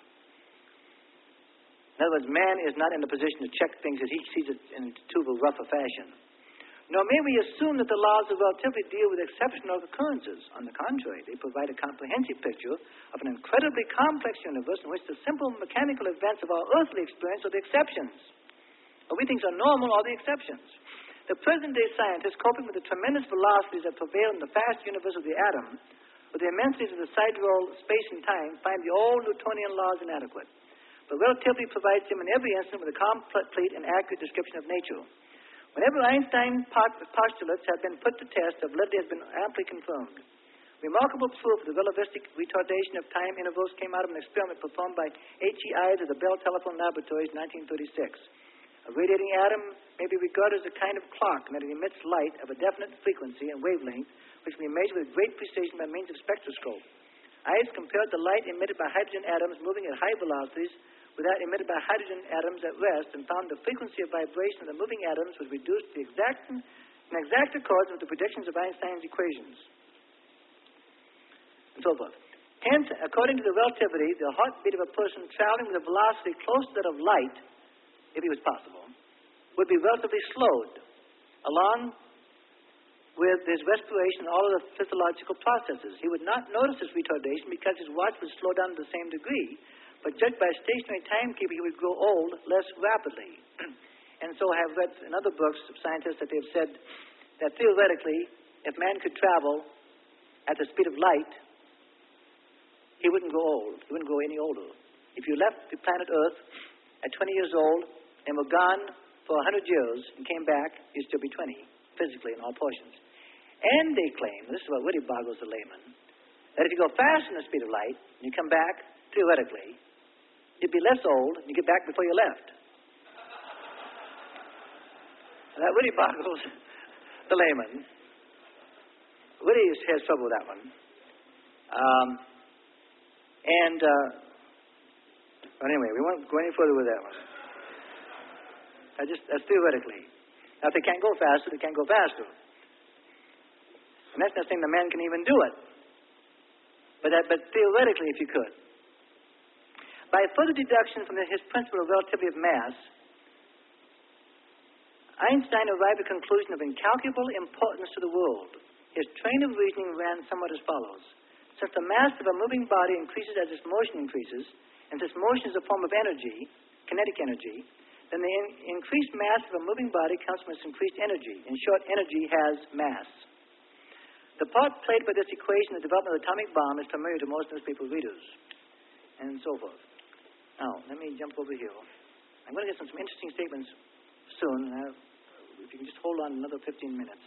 In other words, man is not in the position to check things as he sees it in too rough a fashion. Nor may we assume that the laws of relativity deal with exceptional occurrences. On the contrary, they provide a comprehensive picture of an incredibly complex universe in which the simple mechanical events of our earthly experience are the exceptions. What we think are normal are the exceptions. The present-day scientists, coping with the tremendous velocities that prevail in the vast universe of the atom, with the immensities of the sidereal space and time, find the old Newtonian laws inadequate. But relativity provides them in every instant with a complete and accurate description of nature. Whenever Einstein's postulates have been put to test, the validity has been amply confirmed. Remarkable proof of the relativistic retardation of time intervals came out of an experiment performed by H E I at the Bell Telephone Laboratories in nineteen thirty-six. A radiating atom may be regarded as a kind of clock in that it emits light of a definite frequency and wavelength, which can be measured with great precision by means of spectroscope. Ice compared the light emitted by hydrogen atoms moving at high velocities with that emitted by hydrogen atoms at rest, and found the frequency of vibration of the moving atoms was reduced to exact, in exact accordance with the predictions of Einstein's equations, and so forth. Hence, according to the relativity, the heartbeat of a person traveling with a velocity close to that of light, if it was possible, would be relatively slowed along with his respiration and all of the physiological processes. He would not notice his retardation because his watch would slow down to the same degree, but judged by a stationary timekeeper, he would grow old less rapidly. And so I have read in other books of scientists that they've said that theoretically, if man could travel at the speed of light, he wouldn't grow old. He wouldn't grow any older. If you left the planet Earth at twenty years old and were gone for one hundred years and came back, you'd still be twenty, physically in all portions. And they claim, this is what really boggles the layman, that if you go faster than the speed of light and you come back, theoretically, you'd be less old and you get back before you left. And that really boggles the layman. Really has trouble with that one. Um, and, uh, but anyway, we won't go any further with that one. I just, that's theoretically. Now, if they can't go faster, they can't go faster. And that's not saying the man can even do it. But, that, but theoretically, if you could. By further deduction from his principle of relativity of mass, Einstein arrived at a conclusion of incalculable importance to the world. His train of reasoning ran somewhat as follows. Since the mass of a moving body increases as its motion increases, and since motion is a form of energy, kinetic energy, then the in- increased mass of a moving body comes from its increased energy. In short, energy has mass. The part played by this equation in the development of the atomic bomb is familiar to most newspaper readers, and so forth. Now, let me jump over here. I'm going to get some, some interesting statements soon. Uh, if you can just hold on another fifteen minutes.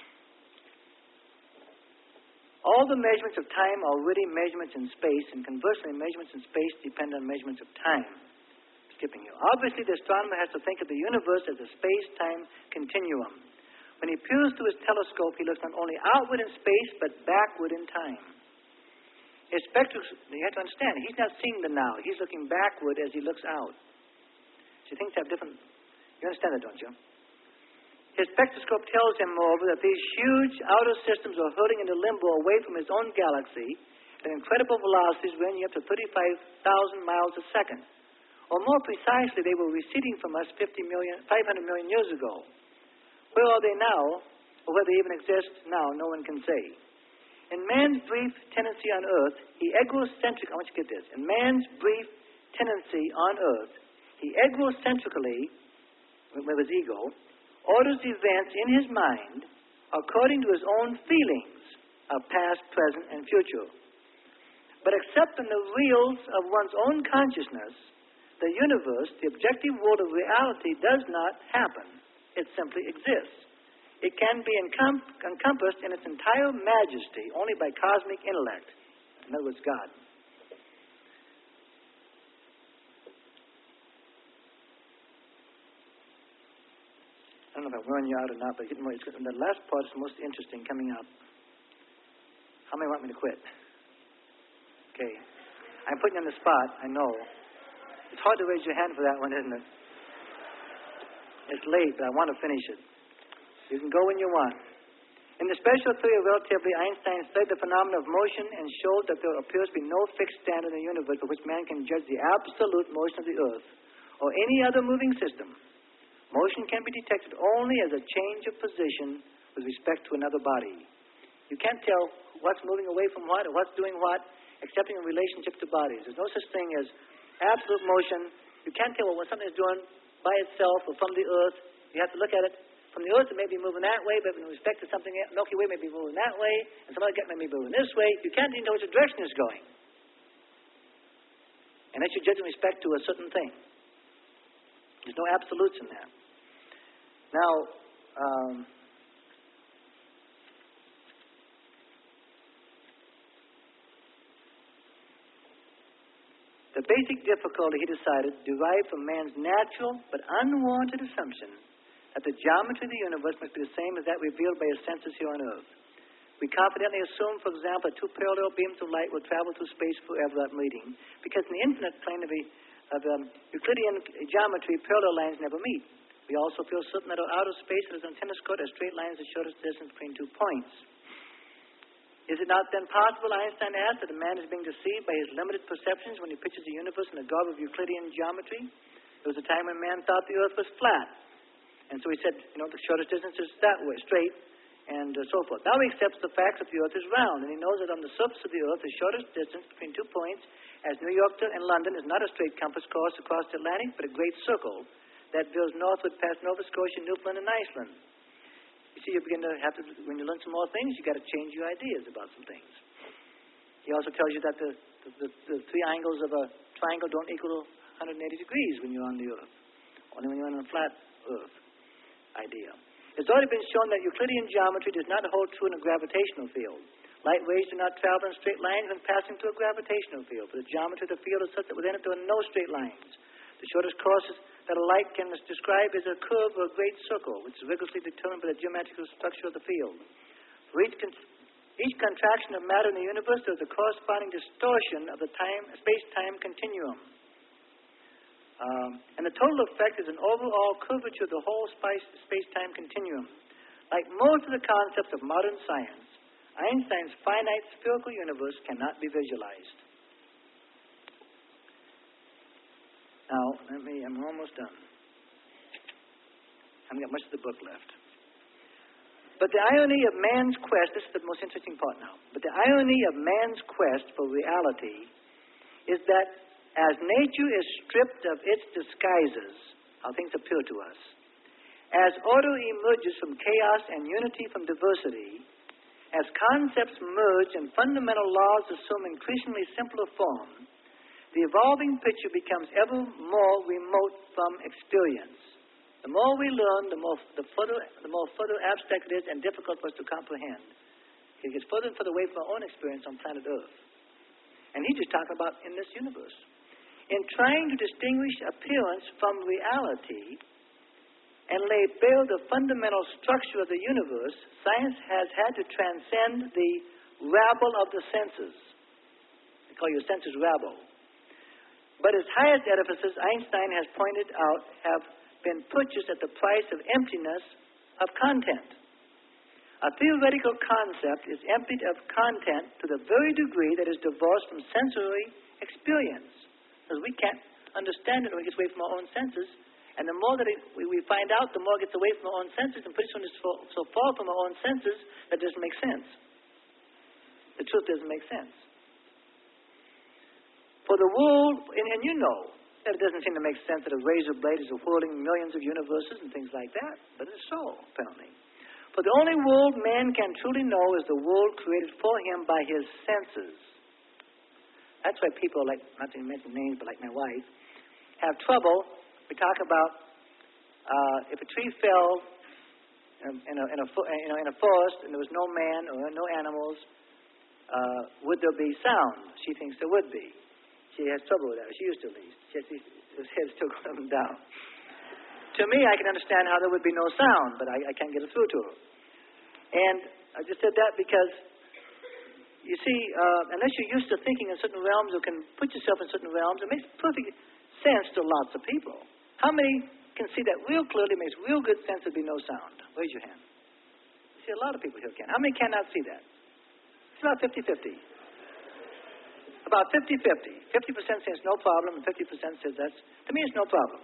All the measurements of time are really measurements in space, and conversely, measurements in space depend on measurements of time. Skipping you. Obviously, the astronomer has to think of the universe as a space-time continuum. When he peers through his telescope, he looks not only outward in space, but backward in time. His spectroscope, you have to understand, he's not seeing the now. He's looking backward as he looks out. So things have different, you understand that, don't you? His spectroscope tells him, moreover, that these huge outer systems are hurtling into limbo away from his own galaxy at incredible velocities ranging up to thirty-five thousand miles a second. Or more precisely, they were receding from us fifty million, five hundred million years ago. Where are they now, or whether they even exist now, no one can say. In man's brief tendency on earth, he egocentric, I want you to get this, in man's brief tendency on earth, he egocentrically, with his ego, orders events in his mind according to his own feelings of past, present, and future. But except in the reals of one's own consciousness, the universe, the objective world of reality, does not happen. It simply exists. It can be encom- encompassed in its entire majesty only by cosmic intellect. In other words, God. I don't know if I'm wearing you out or not, but more, it's, the last part is the most interesting coming up. How many want me to quit? Okay. I'm putting you on the spot, I know. It's hard to raise your hand for that one, isn't it? It's late, but I want to finish it. You can go when you want. In the special theory of relativity, Einstein studied the phenomenon of motion and showed that there appears to be no fixed standard in the universe by which man can judge the absolute motion of the earth or any other moving system. Motion can be detected only as a change of position with respect to another body. You can't tell what's moving away from what or what's doing what, except in relationship to bodies. There's no such thing as absolute motion. You can't tell what something is doing by itself or from the earth. You have to look at it. From the earth, it may be moving that way, but in respect to something, Milky Way may be moving that way, and some other gas may be moving this way. You can't even know which direction it's going. And that's your judge in respect to a certain thing. There's no absolutes in that. Now, um, the basic difficulty, he decided, derived from man's natural but unwarranted assumption that the geometry of the universe must be the same as that revealed by his senses here on earth. We confidently assume, for example, that two parallel beams of light will travel through space forever without meeting, because in the infinite plane of, a, of um, Euclidean geometry, parallel lines never meet. We also feel certain that our outer space is on tennis court as straight lines the shortest distance between two points. Is it not then possible, Einstein asked, that a man is being deceived by his limited perceptions when he pictures the universe in the garb of Euclidean geometry? There was a time when man thought the earth was flat. And so he said, you know, the shortest distance is that way, straight, and and so forth. Now he accepts the fact that the earth is round, and he knows that on the surface of the earth, the shortest distance between two points, as New York to and London, is not a straight compass course across the Atlantic, but a great circle that veers northward past Nova Scotia, Newfoundland, and Iceland. You see, you begin to have to, when you learn some more things, you got to change your ideas about some things. He also tells you that the, the, the, the three angles of a triangle don't equal one hundred eighty degrees when you're on the earth, only when you're on a flat earth idea. It's already been shown that Euclidean geometry does not hold true in a gravitational field. Light rays do not travel in straight lines when passing through a gravitational field, for the geometry of the field is such that within it there are no straight lines. The shortest courses that a light can describe is a curve or a great circle, which is rigorously determined by the geometrical structure of the field. For each, con- each contraction of matter in the universe, there is a corresponding distortion of the time, space-time continuum. Um, and the total effect is an overall curvature of the whole space, space-time continuum. Like most of the concepts of modern science, Einstein's finite spherical universe cannot be visualized. Now, let me, I'm almost done. I haven't got much of the book left. But the irony of man's quest, this is the most interesting part now, but the irony of man's quest for reality is that as nature is stripped of its disguises, how things appear to us, as order emerges from chaos and unity from diversity, as concepts merge and fundamental laws assume increasingly simpler form, the evolving picture becomes ever more remote from experience. The more we learn, the more the further, the more further abstract it is and difficult for us to comprehend. It gets further and further away from our own experience on planet Earth. And he's just talking about in this universe. In trying to distinguish appearance from reality and lay bare the fundamental structure of the universe, science has had to transcend the rabble of the senses. They call your senses rabble. But its highest edifices, Einstein has pointed out, have been purchased at the price of emptiness of content. A theoretical concept is emptied of content to the very degree that is divorced from sensory experience. Because we can't understand it when it gets away from our own senses. And the more that it, we, we find out, the more it gets away from our own senses, and pretty soon it's so, so far from our own senses that it doesn't make sense. The truth doesn't make sense. For the world, and, and you know that it doesn't seem to make sense that a razor blade is whirling millions of universes and things like that, but it's so, apparently. For the only world man can truly know is the world created for him by his senses. That's why people like, not to mention names, but like my wife, have trouble. We talk about uh, if a tree fell in a, in, a, you know, in a forest and there was no man or no animals, uh, would there be sound? She thinks there would be. She has trouble with that. She used to at least. She has, his head's still going up and down. To me, I can understand how there would be no sound, but I, I can't get it through to her. And I just said that because, you see, uh, unless you're used to thinking in certain realms or can put yourself in certain realms, it makes perfect sense to lots of people. How many can see that real clearly? It makes real good sense there'd be no sound. Raise your hand. I see a lot of people here can. How many cannot see that? It's about fifty-fifty. About fifty-fifty. fifty percent says no problem, and fifty percent says that's, to me, it's no problem.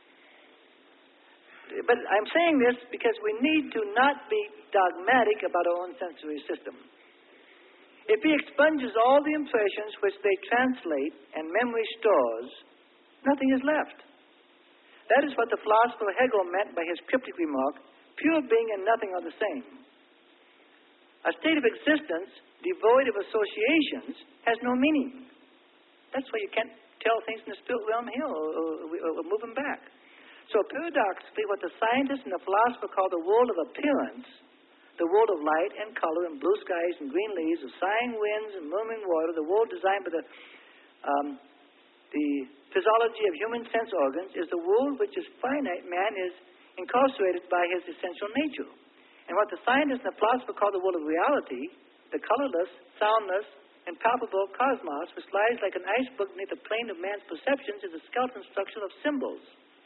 But I'm saying this because we need to not be dogmatic about our own sensory system. If he expunges all the impressions which they translate and memory stores, nothing is left. That is what the philosopher Hegel meant by his cryptic remark, pure being and nothing are the same. A state of existence devoid of associations has no meaning. That's why you can't tell things in the spirit realm here or, or, or, or move them back. So paradoxically, what the scientists and the philosopher call the world of appearance, the world of light and color and blue skies and green leaves, of sighing winds and murmuring water, the world designed by the um, the physiology of human sense organs, is the world which is finite. Man is incarcerated by his essential nature. And what the scientists and the philosopher call the world of reality, the colorless, soundless, impalpable cosmos, which lies like an iceberg beneath the plane of man's perceptions, is a skeleton structure of symbols.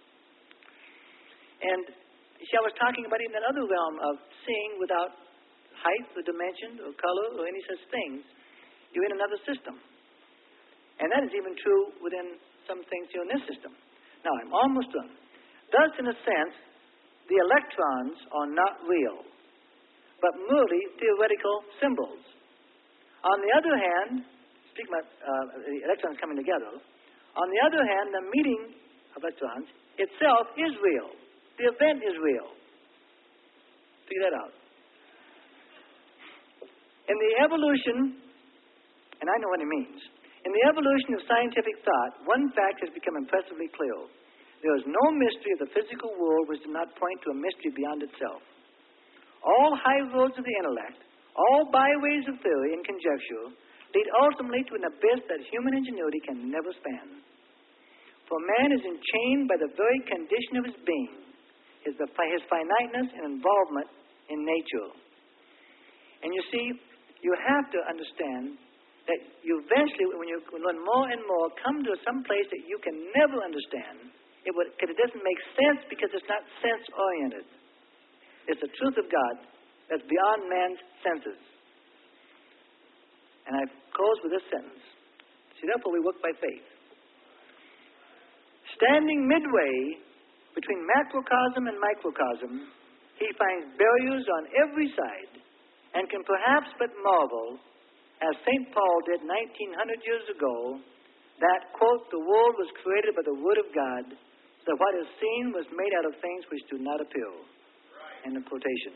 And see, I was talking about in another realm of seeing without height or dimension or color or any such things. You're in another system. And that is even true within some things here in this system. Now, I'm almost done. Thus, in a sense, the electrons are not real. but merely theoretical symbols. On the other hand, speaking about uh, the electrons coming together, on the other hand, the meeting of electrons itself is real. The event is real. Figure that out. In the evolution, and I know what he means, in the evolution of scientific thought, one fact has become impressively clear. There is no mystery of the physical world which does not point to a mystery beyond itself. All high roads of the intellect, all byways of theory and conjecture, lead ultimately to an abyss that human ingenuity can never span. For man is enchained by the very condition of his being, his, his finiteness and involvement in nature. And you see, you have to understand that you eventually, when you learn more and more, come to some place that you can never understand. It would, because it doesn't make sense because it's not sense-oriented. It's the truth of God that's beyond man's senses. And I close with this sentence. See, therefore we work by faith. Standing midway between macrocosm and microcosm, he finds barriers on every side and can perhaps but marvel, as Saint Paul did nineteen hundred years ago, that, quote, the world was created by the Word of God, so what is seen was made out of things which do not appear. Right. End of quotation.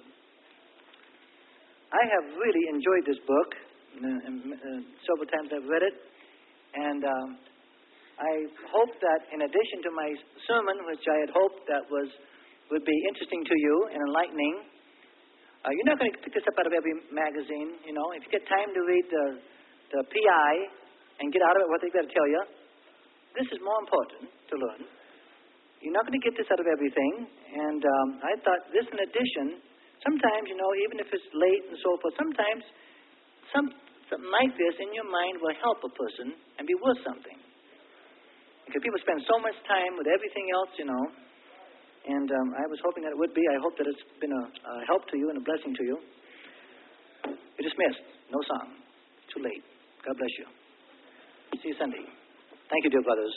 I have really enjoyed this book. Uh, uh, several times I've read it. And um, I hope that in addition to my sermon, which I had hoped that was would be interesting to you and enlightening, uh, you're not going to pick this up out of every magazine. You know, if you get time to read the, the P I and get out of it what they've got to tell you, this is more important to learn. You're not going to get this out of everything. And um, I thought this in addition, sometimes, you know, even if it's late and so forth, sometimes some, something like this in your mind will help a person and be worth something. Because people spend so much time with everything else, you know, and um, I was hoping that it would be. I hope that it's been a, a help to you and a blessing to you. You're dismissed. No song. Too late. God bless you. See you Sunday. Thank you, dear brothers.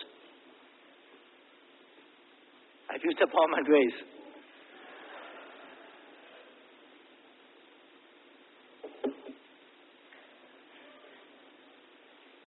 I've used up all my grace.